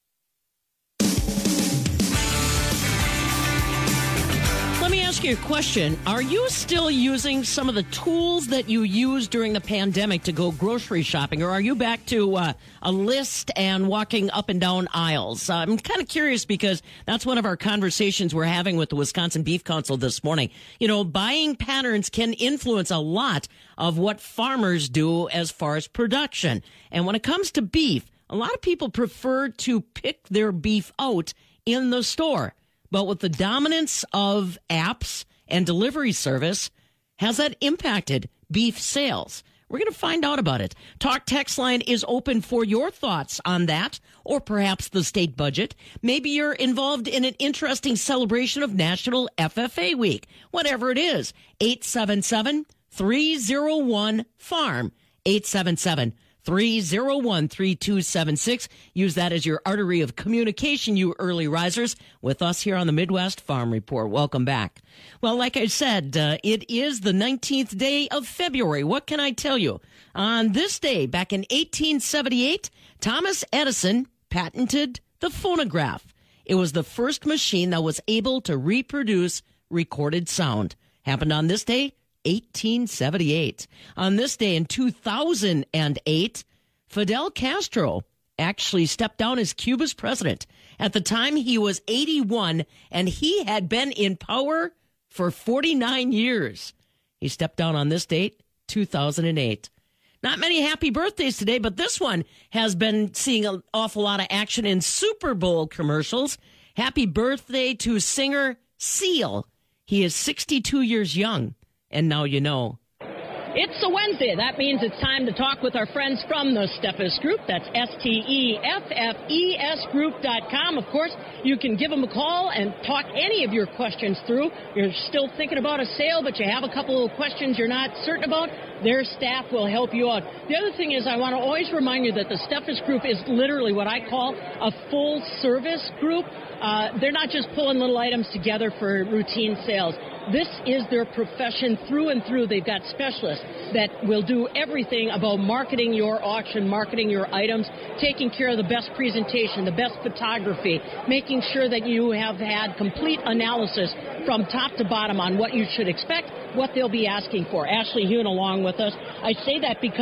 Let me ask you a question. Are you still using some of the tools that you used during the pandemic to go grocery shopping, or are you back to uh, a list and walking up and down aisles? Uh, I'm kind of curious because that's one of our conversations we're having with the Wisconsin Beef Council this morning. You know, buying patterns can influence a lot of what farmers do as far as production. And when it comes to beef, a lot of people prefer to pick their beef out in the store. But with the dominance of apps and delivery service, has that impacted beef sales? We're going to find out about it. Talk text line is open for your thoughts on that, or perhaps the state budget. Maybe you're involved in an interesting celebration of National F F A Week. Whatever it is, eight seven seven, three oh one, farm, eight seven seven, three oh one, three two seven six. Use that as your artery of communication, you early risers, with us here on the Midwest Farm Report. Welcome back. Well, like I said, uh, it is the nineteenth day of February. What can I tell you? On this day, back in eighteen seventy-eight, Thomas Edison patented the phonograph. It was the first machine that was able to reproduce recorded sound. Happened on this day, eighteen seventy-eight. On this day in two thousand eight, Fidel Castro actually stepped down as Cuba's president. At the time, he was eighty-one, and he had been in power for forty-nine years. He stepped down on this date, two thousand eight. Not many happy birthdays today, but this one has been seeing an awful lot of action in Super Bowl commercials. Happy birthday to singer Seal. He is sixty-two years young. And now you know. It's a Wednesday. That means it's time to talk with our friends from the Steffes Group. That's S T E F F E S group dot com. Of course, you can give them a call and talk any of your questions through. You're still thinking about a sale, but you have a couple of questions you're not certain about. Their staff will help you out. The other thing is I want to always remind you that the Steffes Group is literally what I call a full-service group. Uh, they're not just pulling little items together for routine sales. This is their profession through and through. They've got specialists that will do everything about marketing your auction, marketing your items, taking care of the best presentation, the best photography, making sure that you have had complete analysis from top to bottom on what you should expect, what they'll be asking for. Ashley Hune along with us. I say that because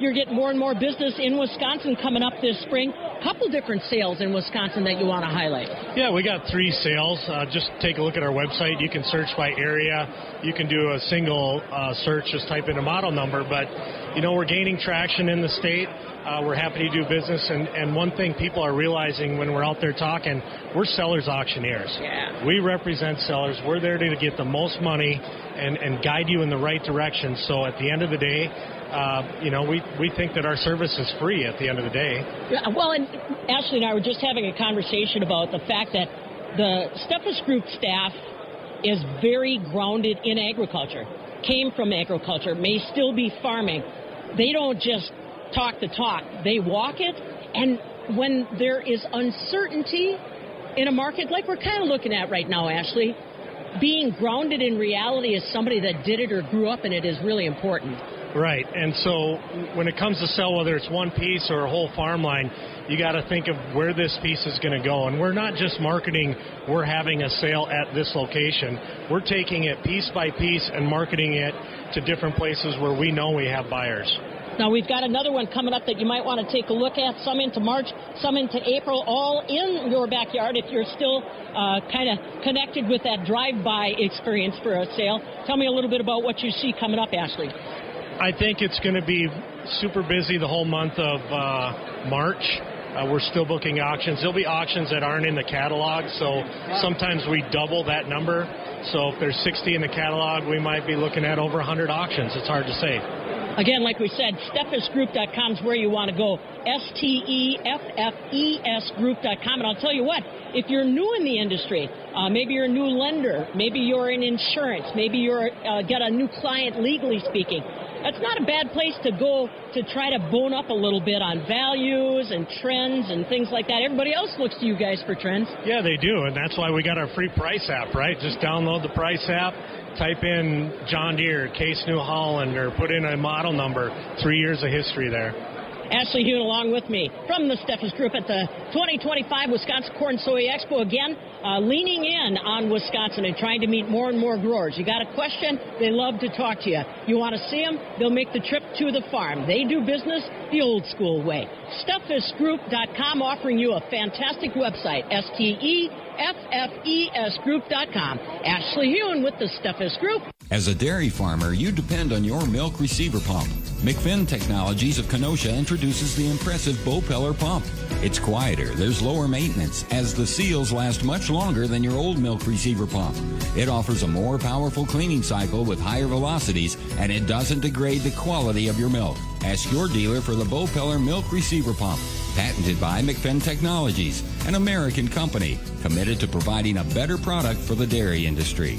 you're getting more and more business in Wisconsin coming up this spring. A couple different sales in Wisconsin that you want to highlight. Yeah, we got three sales. Uh, just take a look at our website. You can search by area. You can do a single uh, search, just type in a model number. But, you know, we're gaining traction in the state. Uh, we're happy to do business. And, and one thing people are realizing when we're out there talking, we're sellers auctioneers. Yeah. We represent sellers. We're there to get the most money and, and guide you in the right direction. So at the end of the day, uh, you know, we, we think that our service is free at the end of the day. Yeah, well, and Ashley and I were just having a conversation about the fact that the Steffes Group staff is very grounded in agriculture, came from agriculture, may still be farming. They don't just talk the talk, they walk it. And when there is uncertainty in a market like we're kind of looking at right now, Ashley, being grounded in reality as somebody that did it or grew up in it is really important. Right. And so when it comes to sell, whether it's one piece or a whole farm line, you got to think of where this piece is going to go. And we're not just marketing, we're having a sale at this location. We're taking it piece by piece and marketing it to different places where we know we have buyers. Now, we've got another one coming up that you might want to take a look at, some into March, some into April, all in your backyard if you're still uh, kind of connected with that drive-by experience for a sale. Tell me a little bit about what you see coming up, Ashley. I think it's going to be super busy the whole month of uh, March. Uh, we're still booking auctions. There'll be auctions that aren't in the catalog, so sometimes we double that number. So if there's sixty in the catalog, we might be looking at over one hundred auctions. It's hard to say. Again, like we said, steffes group dot com is where you want to go. S T E F F E S group dot com. And I'll tell you what, if you're new in the industry, uh, maybe you're a new lender, maybe you're in insurance, maybe you're uh, got a new client legally speaking, that's not a bad place to go to try to bone up a little bit on values and trends and things like that. Everybody else looks to you guys for trends. Yeah, they do, and that's why we got our free price app, right? Just download the price app, type in John Deere, Case New Holland, or put in a model number, three years of history there. Ashley Hune along with me from the Steffes Group at the twenty twenty-five Wisconsin Corn Soy Expo. Again, uh, leaning in on Wisconsin and trying to meet more and more growers. You got a question, they love to talk to you. You want to see them, they'll make the trip to the farm. They do business the old school way. steffes group dot com offering you a fantastic website, S T E F F E S group dot com. Ashley Hune with the Steffes Group. As a dairy farmer, you depend on your milk receiver pump. McFinn Technologies of Kenosha introduces the impressive Bopeller pump. It's quieter, there's lower maintenance, as the seals last much longer than your old milk receiver pump. It offers a more powerful cleaning cycle with higher velocities, and it doesn't degrade the quality of your milk. Ask your dealer for the Bopeller milk receiver pump. Patented by McFinn Technologies, an American company committed to providing a better product for the dairy industry.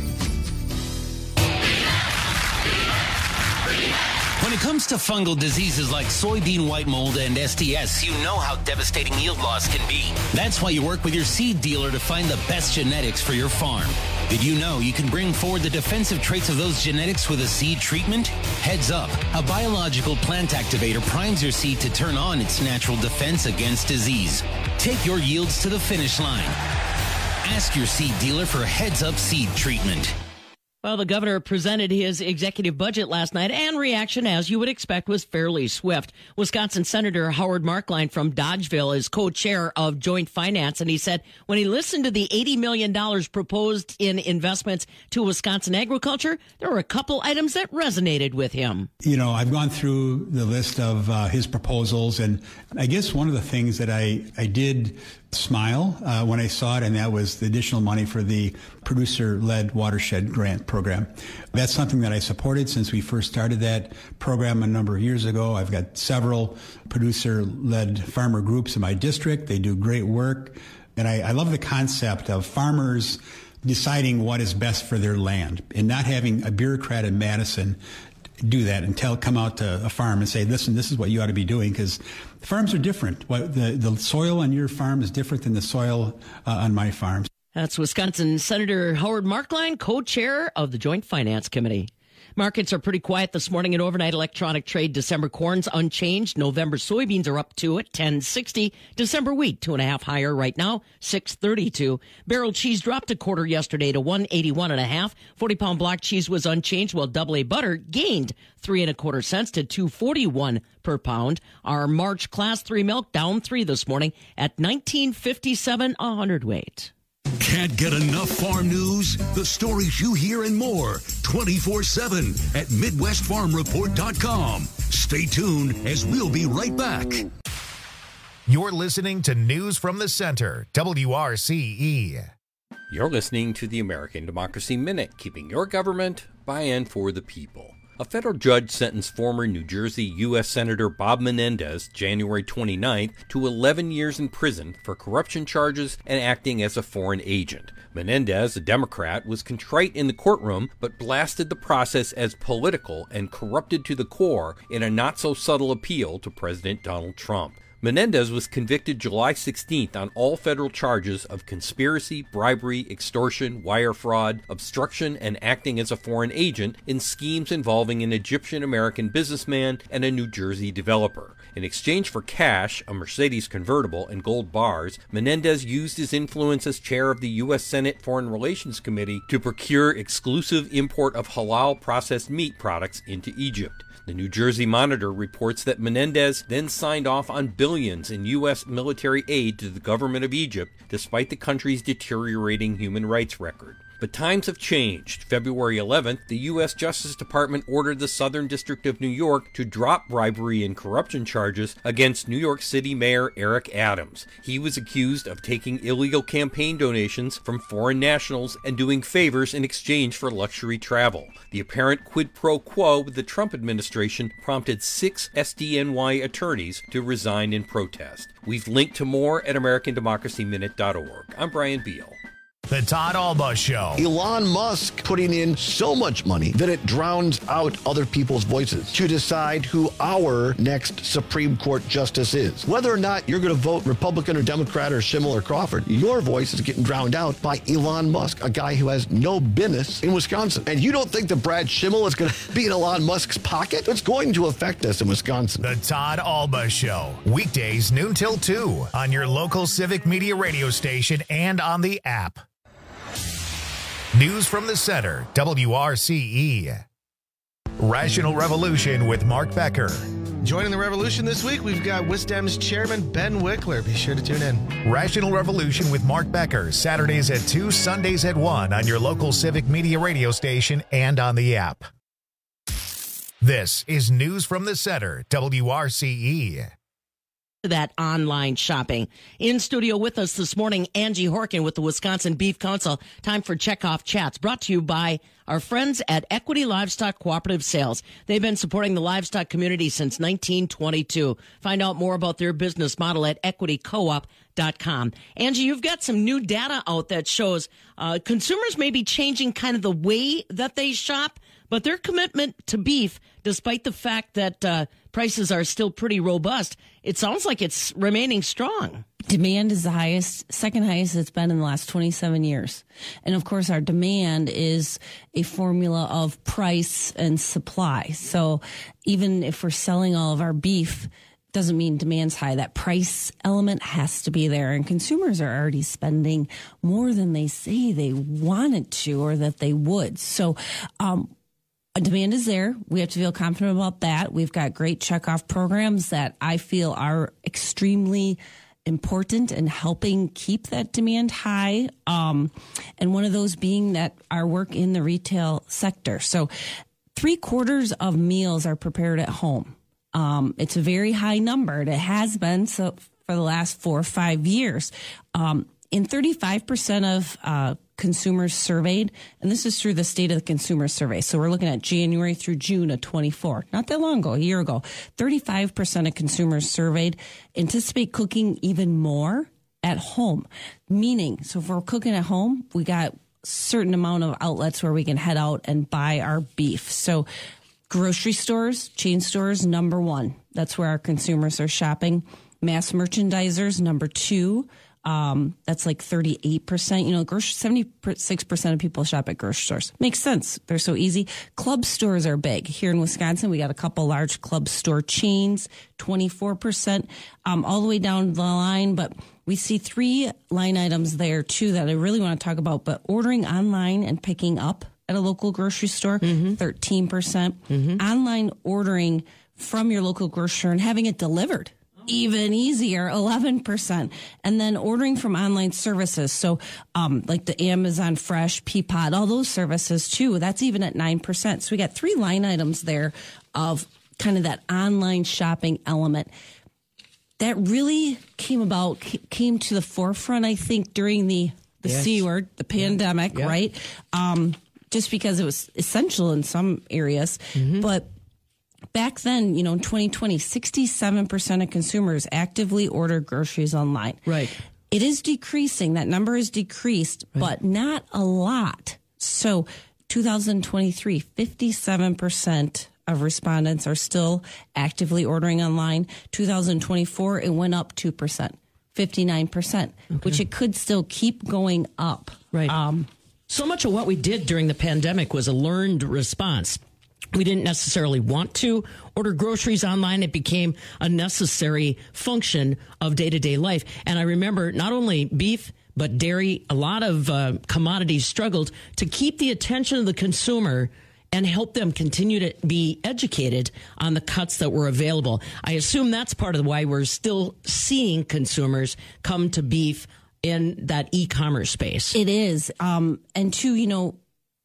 When it comes to fungal diseases like soybean white mold and S T S, you know how devastating yield loss can be. That's why you work with your seed dealer to find the best genetics for your farm. Did you know you can bring forward the defensive traits of those genetics with a seed treatment? Heads up, a biological plant activator primes your seed to turn on its natural defense against disease. Take your yields to the finish line. Ask your seed dealer for Heads Up seed treatment. Well, the governor presented his executive budget last night, and reaction, as you would expect, was fairly swift. Wisconsin Senator Howard Marklein from Dodgeville is co-chair of Joint Finance, and he said when he listened to the eighty million dollars proposed in investments to Wisconsin agriculture, there were a couple items that resonated with him. You know, I've gone through the list of uh, his proposals, and I guess one of the things that I, I did smile uh, when I saw it, and that was the additional money for the producer-led watershed grant program. That's something that I supported since we first started that program a number of years ago. I've got several producer-led farmer groups in my district. They do great work, and I, I love the concept of farmers deciding what is best for their land and not having a bureaucrat in Madison do that and tell, come out to a farm and say, listen, this is what you ought to be doing, because farms are different. The, the soil on your farm is different than the soil uh, on my farm. That's Wisconsin Senator Howard Marklein, co-chair of the Joint Finance Committee. Markets are pretty quiet this morning. In overnight electronic trade, December corn's unchanged. November soybeans are up two at ten sixty. December wheat, two and a half higher right now, six thirty-two. Barrel cheese dropped a quarter yesterday to one eighty-one and a half. forty pound block cheese was unchanged, while double A butter gained three and a quarter cents to two forty-one per pound. Our March class three milk down three this morning at nineteen fifty-seven a hundredweight. Can't get enough farm news? The stories you hear and more twenty-four seven at Midwest Farm Report dot com. Stay tuned as we'll be right back. You're listening to News from the Center, W R C E. You're listening to the American Democracy Minute, keeping your government by and for the people. A federal judge sentenced former New Jersey U S Senator Bob Menendez January twenty-ninth to eleven years in prison for corruption charges and acting as a foreign agent. Menendez, a Democrat, was contrite in the courtroom but blasted the process as political and corrupted to the core in a not-so-subtle appeal to President Donald Trump. Menendez was convicted July sixteenth on all federal charges of conspiracy, bribery, extortion, wire fraud, obstruction, and acting as a foreign agent in schemes involving an Egyptian-American businessman and a New Jersey developer. In exchange for cash, a Mercedes convertible, and gold bars, Menendez used his influence as chair of the U S Senate Foreign Relations Committee to procure exclusive import of halal processed meat products into Egypt. The New Jersey Monitor reports that Menendez then signed off on billions in U S military aid to the government of Egypt, despite the country's deteriorating human rights record. But times have changed. February eleventh, the U S Justice Department ordered the Southern District of New York to drop bribery and corruption charges against New York City Mayor Eric Adams. He was accused of taking illegal campaign donations from foreign nationals and doing favors in exchange for luxury travel. The apparent quid pro quo with the Trump administration prompted six S D N Y attorneys to resign in protest. We've linked to more at American Democracy Minute dot org. I'm Brian Beal. The Todd Alba Show. Elon Musk putting in so much money that it drowns out other people's voices to decide who our next Supreme Court justice is. Whether or not you're going to vote Republican or Democrat or Schimmel or Crawford, your voice is getting drowned out by Elon Musk, a guy who has no business in Wisconsin. And you don't think that Brad Schimmel is going to be in Elon Musk's pocket? It's going to affect us in Wisconsin. The Todd Alba Show. Weekdays noon till two on your local Civic Media radio station and on the app. News from the Center, W R C E. Rational Revolution with Mark Becker. Joining the revolution this week, we've got WisDem's chairman, Ben Wickler. Be sure to tune in. Rational Revolution with Mark Becker, Saturdays at two, Sundays at one on your local Civic Media radio station and on the app. This is News from the Center, W R C E. That online shopping. In studio with us this morning, Angie Horkin with the Wisconsin Beef Council. Time for Checkoff Chats, brought to you by our friends at Equity Livestock Cooperative Sales. They've been supporting the livestock community since nineteen twenty-two. Find out more about their business model at equity co op dot com. Angie, you've got some new data out that shows uh, consumers may be changing kind of the way that they shop, but their commitment to beef, despite the fact that uh, prices are still pretty robust, it sounds like it's remaining strong. Demand is the highest, second highest it's been in the last twenty-seven years. And of course, our demand is a formula of price and supply. So even if we're selling all of our beef, doesn't mean demand's high. That price element has to be there. And consumers are already spending more than they say they wanted to or that they would. So, um, demand is there. We have to feel confident about that. We've got great checkoff programs that I feel are extremely important in helping keep that demand high. Um, and one of those being that our work in the retail sector. So three quarters of meals are prepared at home. Um, it's a very high number. It has been so for the last four or five years. Um, in thirty-five percent of uh, consumers surveyed, and this is through the State of the Consumer Survey. So we're looking at January through June of twenty-four, not that long ago, a year ago. thirty-five percent of consumers surveyed anticipate cooking even more at home. Meaning, so if we're cooking at home, we got a certain amount of outlets where we can head out and buy our beef. So grocery stores, chain stores, number one. That's where our consumers are shopping. Mass merchandisers, number two. Um, that's like thirty-eight percent. You know, grocery, seventy-six percent of people shop at grocery stores. Makes sense. They're so easy. Club stores are big. Here in Wisconsin, we got a couple large club store chains, twenty-four percent, um, all the way down the line. But we see three line items there, too, that I really want to talk about. But ordering online and picking up at a local grocery store, mm-hmm. thirteen percent. Mm-hmm. Online ordering from your local grocery store and having it delivered, even easier, eleven percent. And then ordering from online services. So um, like the Amazon Fresh, Peapod, all those services too. That's even at nine percent. So we got three line items there of kind of that online shopping element that really came about, came to the forefront, I think, during the, the yes. C word, the pandemic, yeah. right? Um, just because it was essential in some areas. Mm-hmm. But back then, you know, in twenty twenty, sixty-seven percent of consumers actively order groceries online. Right. It is decreasing. That number is decreased, right. but not a lot. So two thousand twenty-three, fifty-seven percent of respondents are still actively ordering online. two thousand twenty-four, it went up two percent, fifty-nine percent, okay. which it could still keep going up. Right. Um, so much of what we did during the pandemic was a learned response. We didn't necessarily want to order groceries online. It became a necessary function of day-to-day life. And I remember not only beef, but dairy, a lot of uh, commodities struggled to keep the attention of the consumer and help them continue to be educated on the cuts that were available. I assume that's part of why we're still seeing consumers come to beef in that e-commerce space. It is. Um, and two, you know,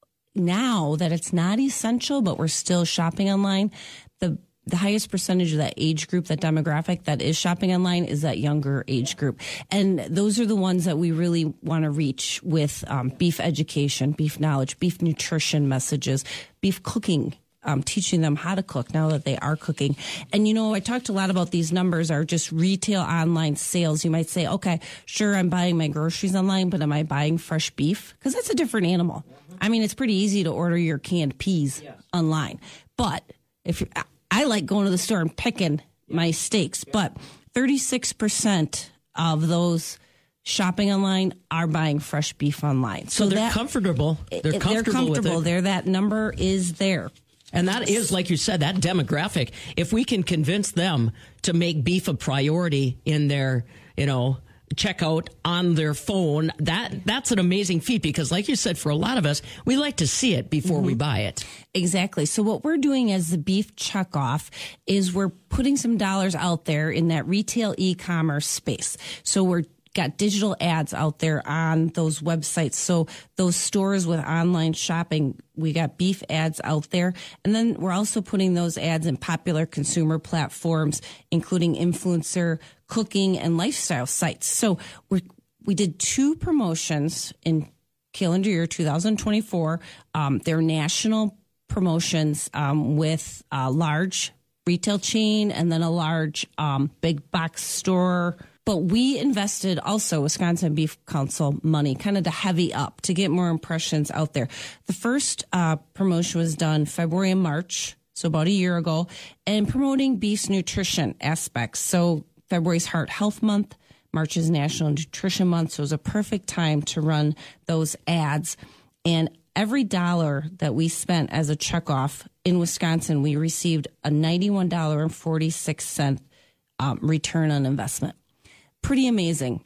now that it's not essential, but we're still shopping online, the the highest percentage of that age group, that demographic that is shopping online is that younger age group. And those are the ones that we really want to reach with um, beef education, beef knowledge, beef nutrition messages, beef cooking, um, teaching them how to cook now that they are cooking. And, you know, I talked a lot about these numbers are just retail online sales. You might say, okay, sure, I'm buying my groceries online, but am I buying fresh beef? Because that's a different animal. I mean, it's pretty easy to order your canned peas yeah. online. But if you're, I like going to the store and picking yeah. my steaks, yeah. but thirty-six percent of those shopping online are buying fresh beef online. So, so they're that, comfortable. They're comfortable. They're comfortable. With it. They're, that number is there. And that is, like you said, that demographic. If we can convince them to make beef a priority in their, you know, checkout on their phone, that that's an amazing feat because, like you said, for a lot of us, we like to see it before mm-hmm. we buy it. Exactly. So what we're doing as the beef checkoff is we're putting some dollars out there in that retail e-commerce space. So we're got digital ads out there on those websites. So those stores with online shopping, we got beef ads out there. And then we're also putting those ads in popular consumer platforms, including influencer, cooking, and lifestyle sites. So we we did two promotions in calendar year two thousand twenty-four. Um, they're national promotions um, with a large retail chain and then a large um, big box store. But we invested also Wisconsin Beef Council money kind of to heavy up to get more impressions out there. The first uh, promotion was done February and March, so about a year ago, and promoting beef's nutrition aspects. So February's Heart Health Month, March is National Nutrition Month, so it was a perfect time to run those ads. And every dollar that we spent as a checkoff in Wisconsin, we received a ninety-one dollars and forty-six cents um, return on investment. Pretty amazing.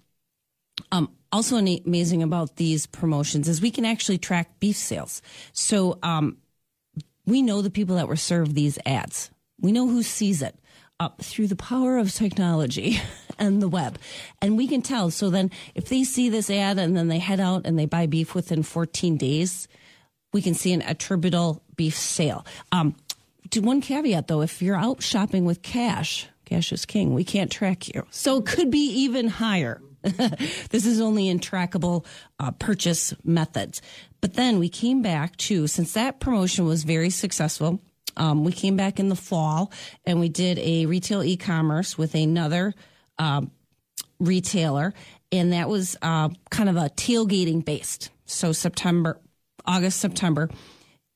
Um, also amazing about these promotions is we can actually track beef sales. So um, we know the people that were served these ads. We know who sees it uh, through the power of technology and the web. And we can tell. So then if they see this ad and then they head out and they buy beef within fourteen days, we can see an attributable beef sale. Um, to one caveat, though, if you're out shopping with cash, cash is king. We can't track you. So it could be even higher. This is only in trackable uh, purchase methods. But then we came back to, since that promotion was very successful, um, we came back in the fall and we did a retail e-commerce with another uh, retailer. And that was uh, kind of a tailgating based. So September, August, September.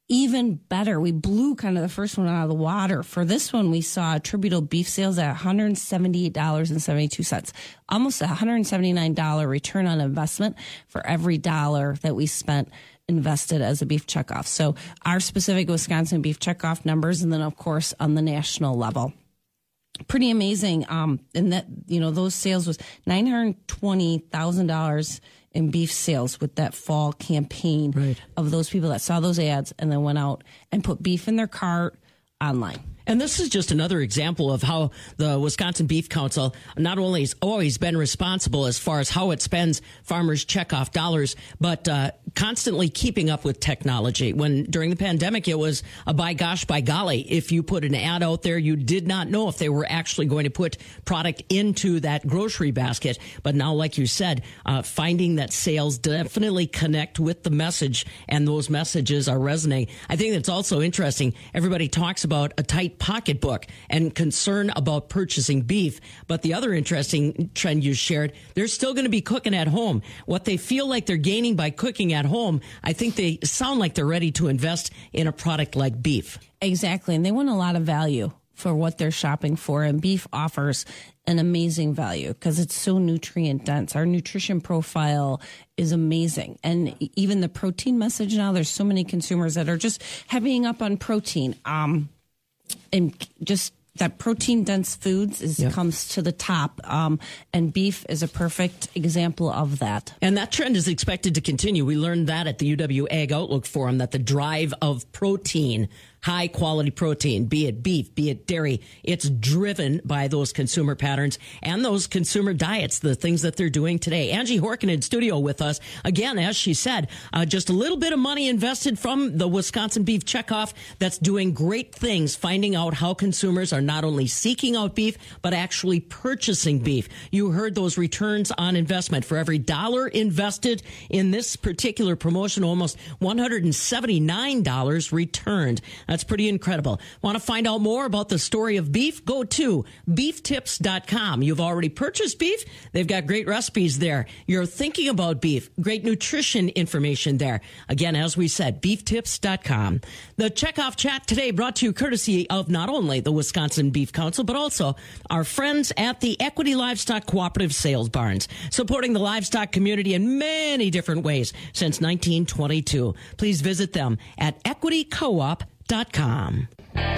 even better. We blew kind of the first one out of the water. For this one, we saw attributable beef sales at one hundred seventy-eight dollars and seventy-two cents, almost a one hundred seventy-nine dollars return on investment for every dollar that we spent invested as a beef checkoff. So our specific Wisconsin beef checkoff numbers, and then of course on the national level. Pretty amazing. Um, and that, you know, those sales was nine hundred twenty thousand dollars in beef sales with that fall campaign right. of those people that saw those ads and then went out and put beef in their cart online. And this is just another example of how the Wisconsin Beef Council not only has always been responsible as far as how it spends farmers' checkoff dollars, but uh, constantly keeping up with technology. When during the pandemic, it was a by gosh, by golly, if you put an ad out there, you did not know if they were actually going to put product into that grocery basket. But now, like you said, uh, finding that sales definitely connect with the message, and those messages are resonating. I think that's also interesting. Everybody talks about a tight pocketbook and concern about purchasing beef. But the other interesting trend you shared, they're still going to be cooking at home. What they feel like they're gaining by cooking at home, I think they sound like they're ready to invest in a product like beef. Exactly. And they want a lot of value for what they're shopping for. And beef offers an amazing value because it's so nutrient dense. Our nutrition profile is amazing. And even the protein message now, there's so many consumers that are just heavying up on protein. Um, And just that protein dense foods is yep. comes to the top. Um, and beef is a perfect example of that. And that trend is expected to continue. We learned that at the U W Ag Outlook Forum, that the drive of protein, high quality protein, be it beef, be it dairy, it's driven by those consumer patterns and those consumer diets, the things that they're doing today. Angie Horkin in studio with us. Again, as she said, uh, just a little bit of money invested from the Wisconsin Beef Checkoff that's doing great things, finding out how consumers are not only seeking out beef, but actually purchasing beef. You heard those returns on investment. For every dollar invested in this particular promotion, almost one hundred seventy-nine dollars returned. That's pretty incredible. Want to find out more about the story of beef? Go to beef tips dot com. You've already purchased beef? They've got great recipes there. You're thinking about beef. Great nutrition information there. Again, as we said, beef tips dot com. The Checkoff Chat today brought to you courtesy of not only the Wisconsin Beef Council, but also our friends at the Equity Livestock Cooperative Sales Barns, supporting the livestock community in many different ways since nineteen twenty-two. Please visit them at equity coop dot com.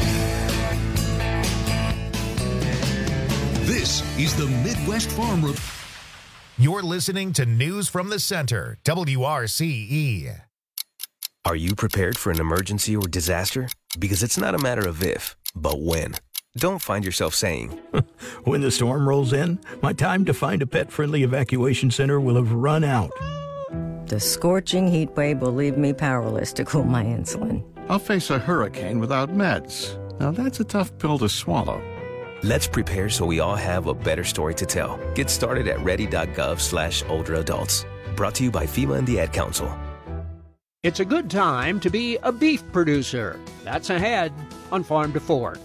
This is the Midwest Farm Report. You're listening to News from the Center, W R C E. Are you prepared for an emergency or disaster? Because it's not a matter of if, but when. Don't find yourself saying, when the storm rolls in, my time to find a pet-friendly evacuation center will have run out. The scorching heat wave will leave me powerless to cool my insulin. I'll face a hurricane without meds. Now that's a tough pill to swallow. Let's prepare so we all have a better story to tell. Get started at ready.gov slash older adults. Brought to you by FEMA and the Ad Council. It's a good time to be a beef producer. That's ahead on Farm to Fork.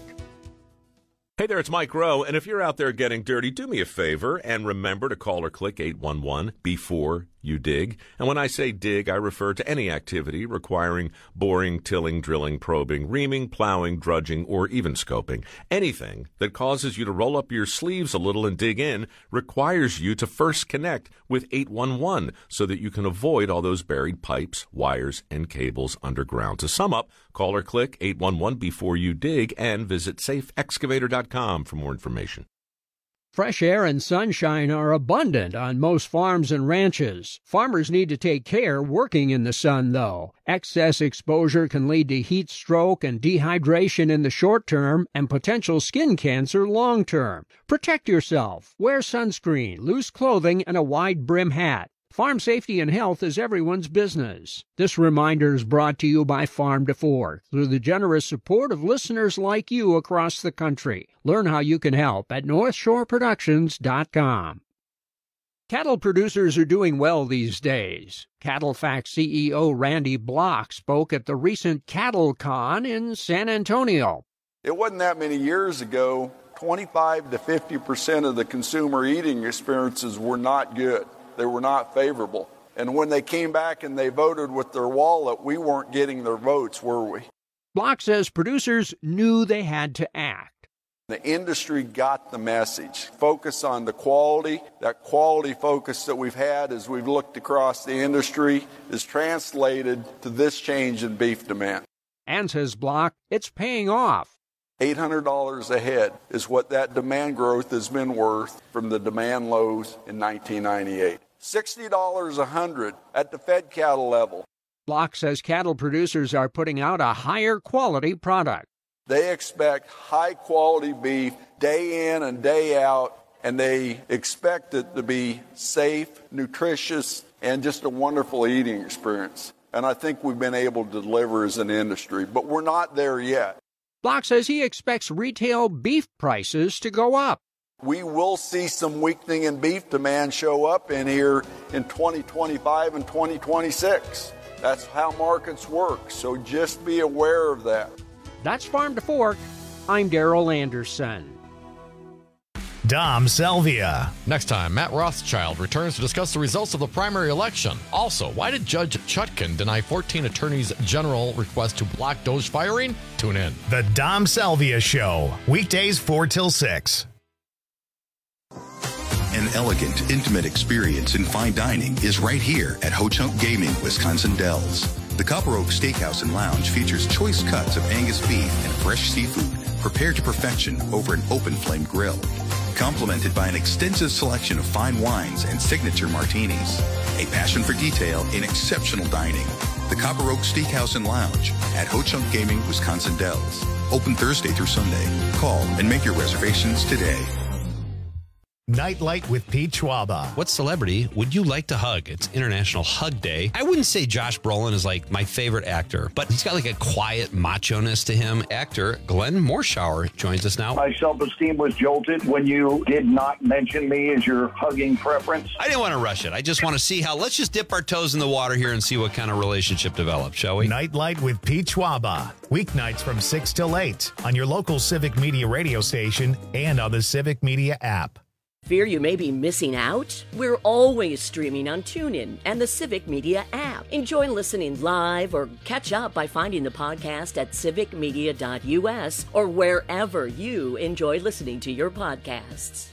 Hey there, it's Mike Rowe, and if you're out there getting dirty, do me a favor and remember to call or click eight one one before you dig. And when I say dig, I refer to any activity requiring boring, tilling, drilling, probing, reaming, plowing, drudging, or even scoping. Anything that causes you to roll up your sleeves a little and dig in requires you to first connect with eight one one so that you can avoid all those buried pipes, wires, and cables underground. To sum up, call or click eight one one before you dig and visit safe excavator dot com for more information. Fresh air and sunshine are abundant on most farms and ranches. Farmers need to take care working in the sun, though. Excess exposure can lead to heat stroke and dehydration in the short term and potential skin cancer long term. Protect yourself. Wear sunscreen, loose clothing, and a wide brim hat. Farm safety and health is everyone's business. This reminder is brought to you by Farm to Fork through the generous support of listeners like you across the country. Learn how you can help at north shore productions dot com. Cattle producers are doing well these days. CattleFax C E O Randy Block spoke at the recent CattleCon in San Antonio. It wasn't that many years ago, twenty-five to fifty percent of the consumer eating experiences were not good. They were not favorable. And when they came back and they voted with their wallet, we weren't getting their votes, were we? Block says producers knew they had to act. The industry got the message. Focus on the quality. That quality focus that we've had as we've looked across the industry is translated to this change in beef demand. And says Block, it's paying off. eight hundred dollars a head is what that demand growth has been worth from the demand lows in nineteen ninety-eight. sixty dollars a hundred at the fed cattle level. Block says cattle producers are putting out a higher quality product. They expect high-quality beef day in and day out, and they expect it to be safe, nutritious, and just a wonderful eating experience. And I think we've been able to deliver as an industry, but we're not there yet. Block says he expects retail beef prices to go up. We will see some weakening in beef demand show up in here in twenty twenty-five and twenty twenty-six. That's how markets work, so just be aware of that. That's Farm to Fork. I'm Darrell Anderson. Dom Salvia. Next time, Matt Rothschild returns to discuss the results of the primary election. Also, why did Judge Chutkan deny fourteen attorneys general request to block Doge firing? Tune in. The Dom Salvia Show, weekdays four till six. An elegant, intimate experience in fine dining is right here at Ho-Chunk Gaming, Wisconsin Dells. The Copper Oak Steakhouse and Lounge features choice cuts of Angus beef and fresh seafood prepared to perfection over an open flame grill, complemented by an extensive selection of fine wines and signature martinis. A passion for detail in exceptional dining. The Copper Oak Steakhouse and Lounge at Ho-Chunk Gaming, Wisconsin Dells. Open Thursday through Sunday. Call and make your reservations today. Nightlight with Pete Schwaba. What celebrity would you like to hug? It's International Hug Day. I wouldn't say Josh Brolin is like my favorite actor, but he's got like a quiet macho-ness to him. Actor Glenn Morshower joins us now. My self-esteem was jolted when you did not mention me as your hugging preference. I didn't want to rush it. I just want to see how, let's just dip our toes in the water here and see what kind of relationship develops, shall we? Nightlight with Pete Schwaba. Weeknights from six till eight on your local Civic Media radio station and on the Civic Media app. Fear you may be missing out? We're always streaming on TuneIn and the Civic Media app. Enjoy listening live or catch up by finding the podcast at civic media dot u s or wherever you enjoy listening to your podcasts.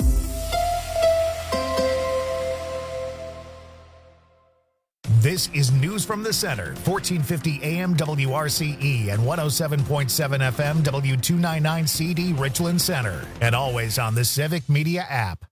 This is News from the Center, fourteen fifty A M W R C E and one oh seven point seven F M W two ninety-nine C D Richland Center, and always on the Civic Media app.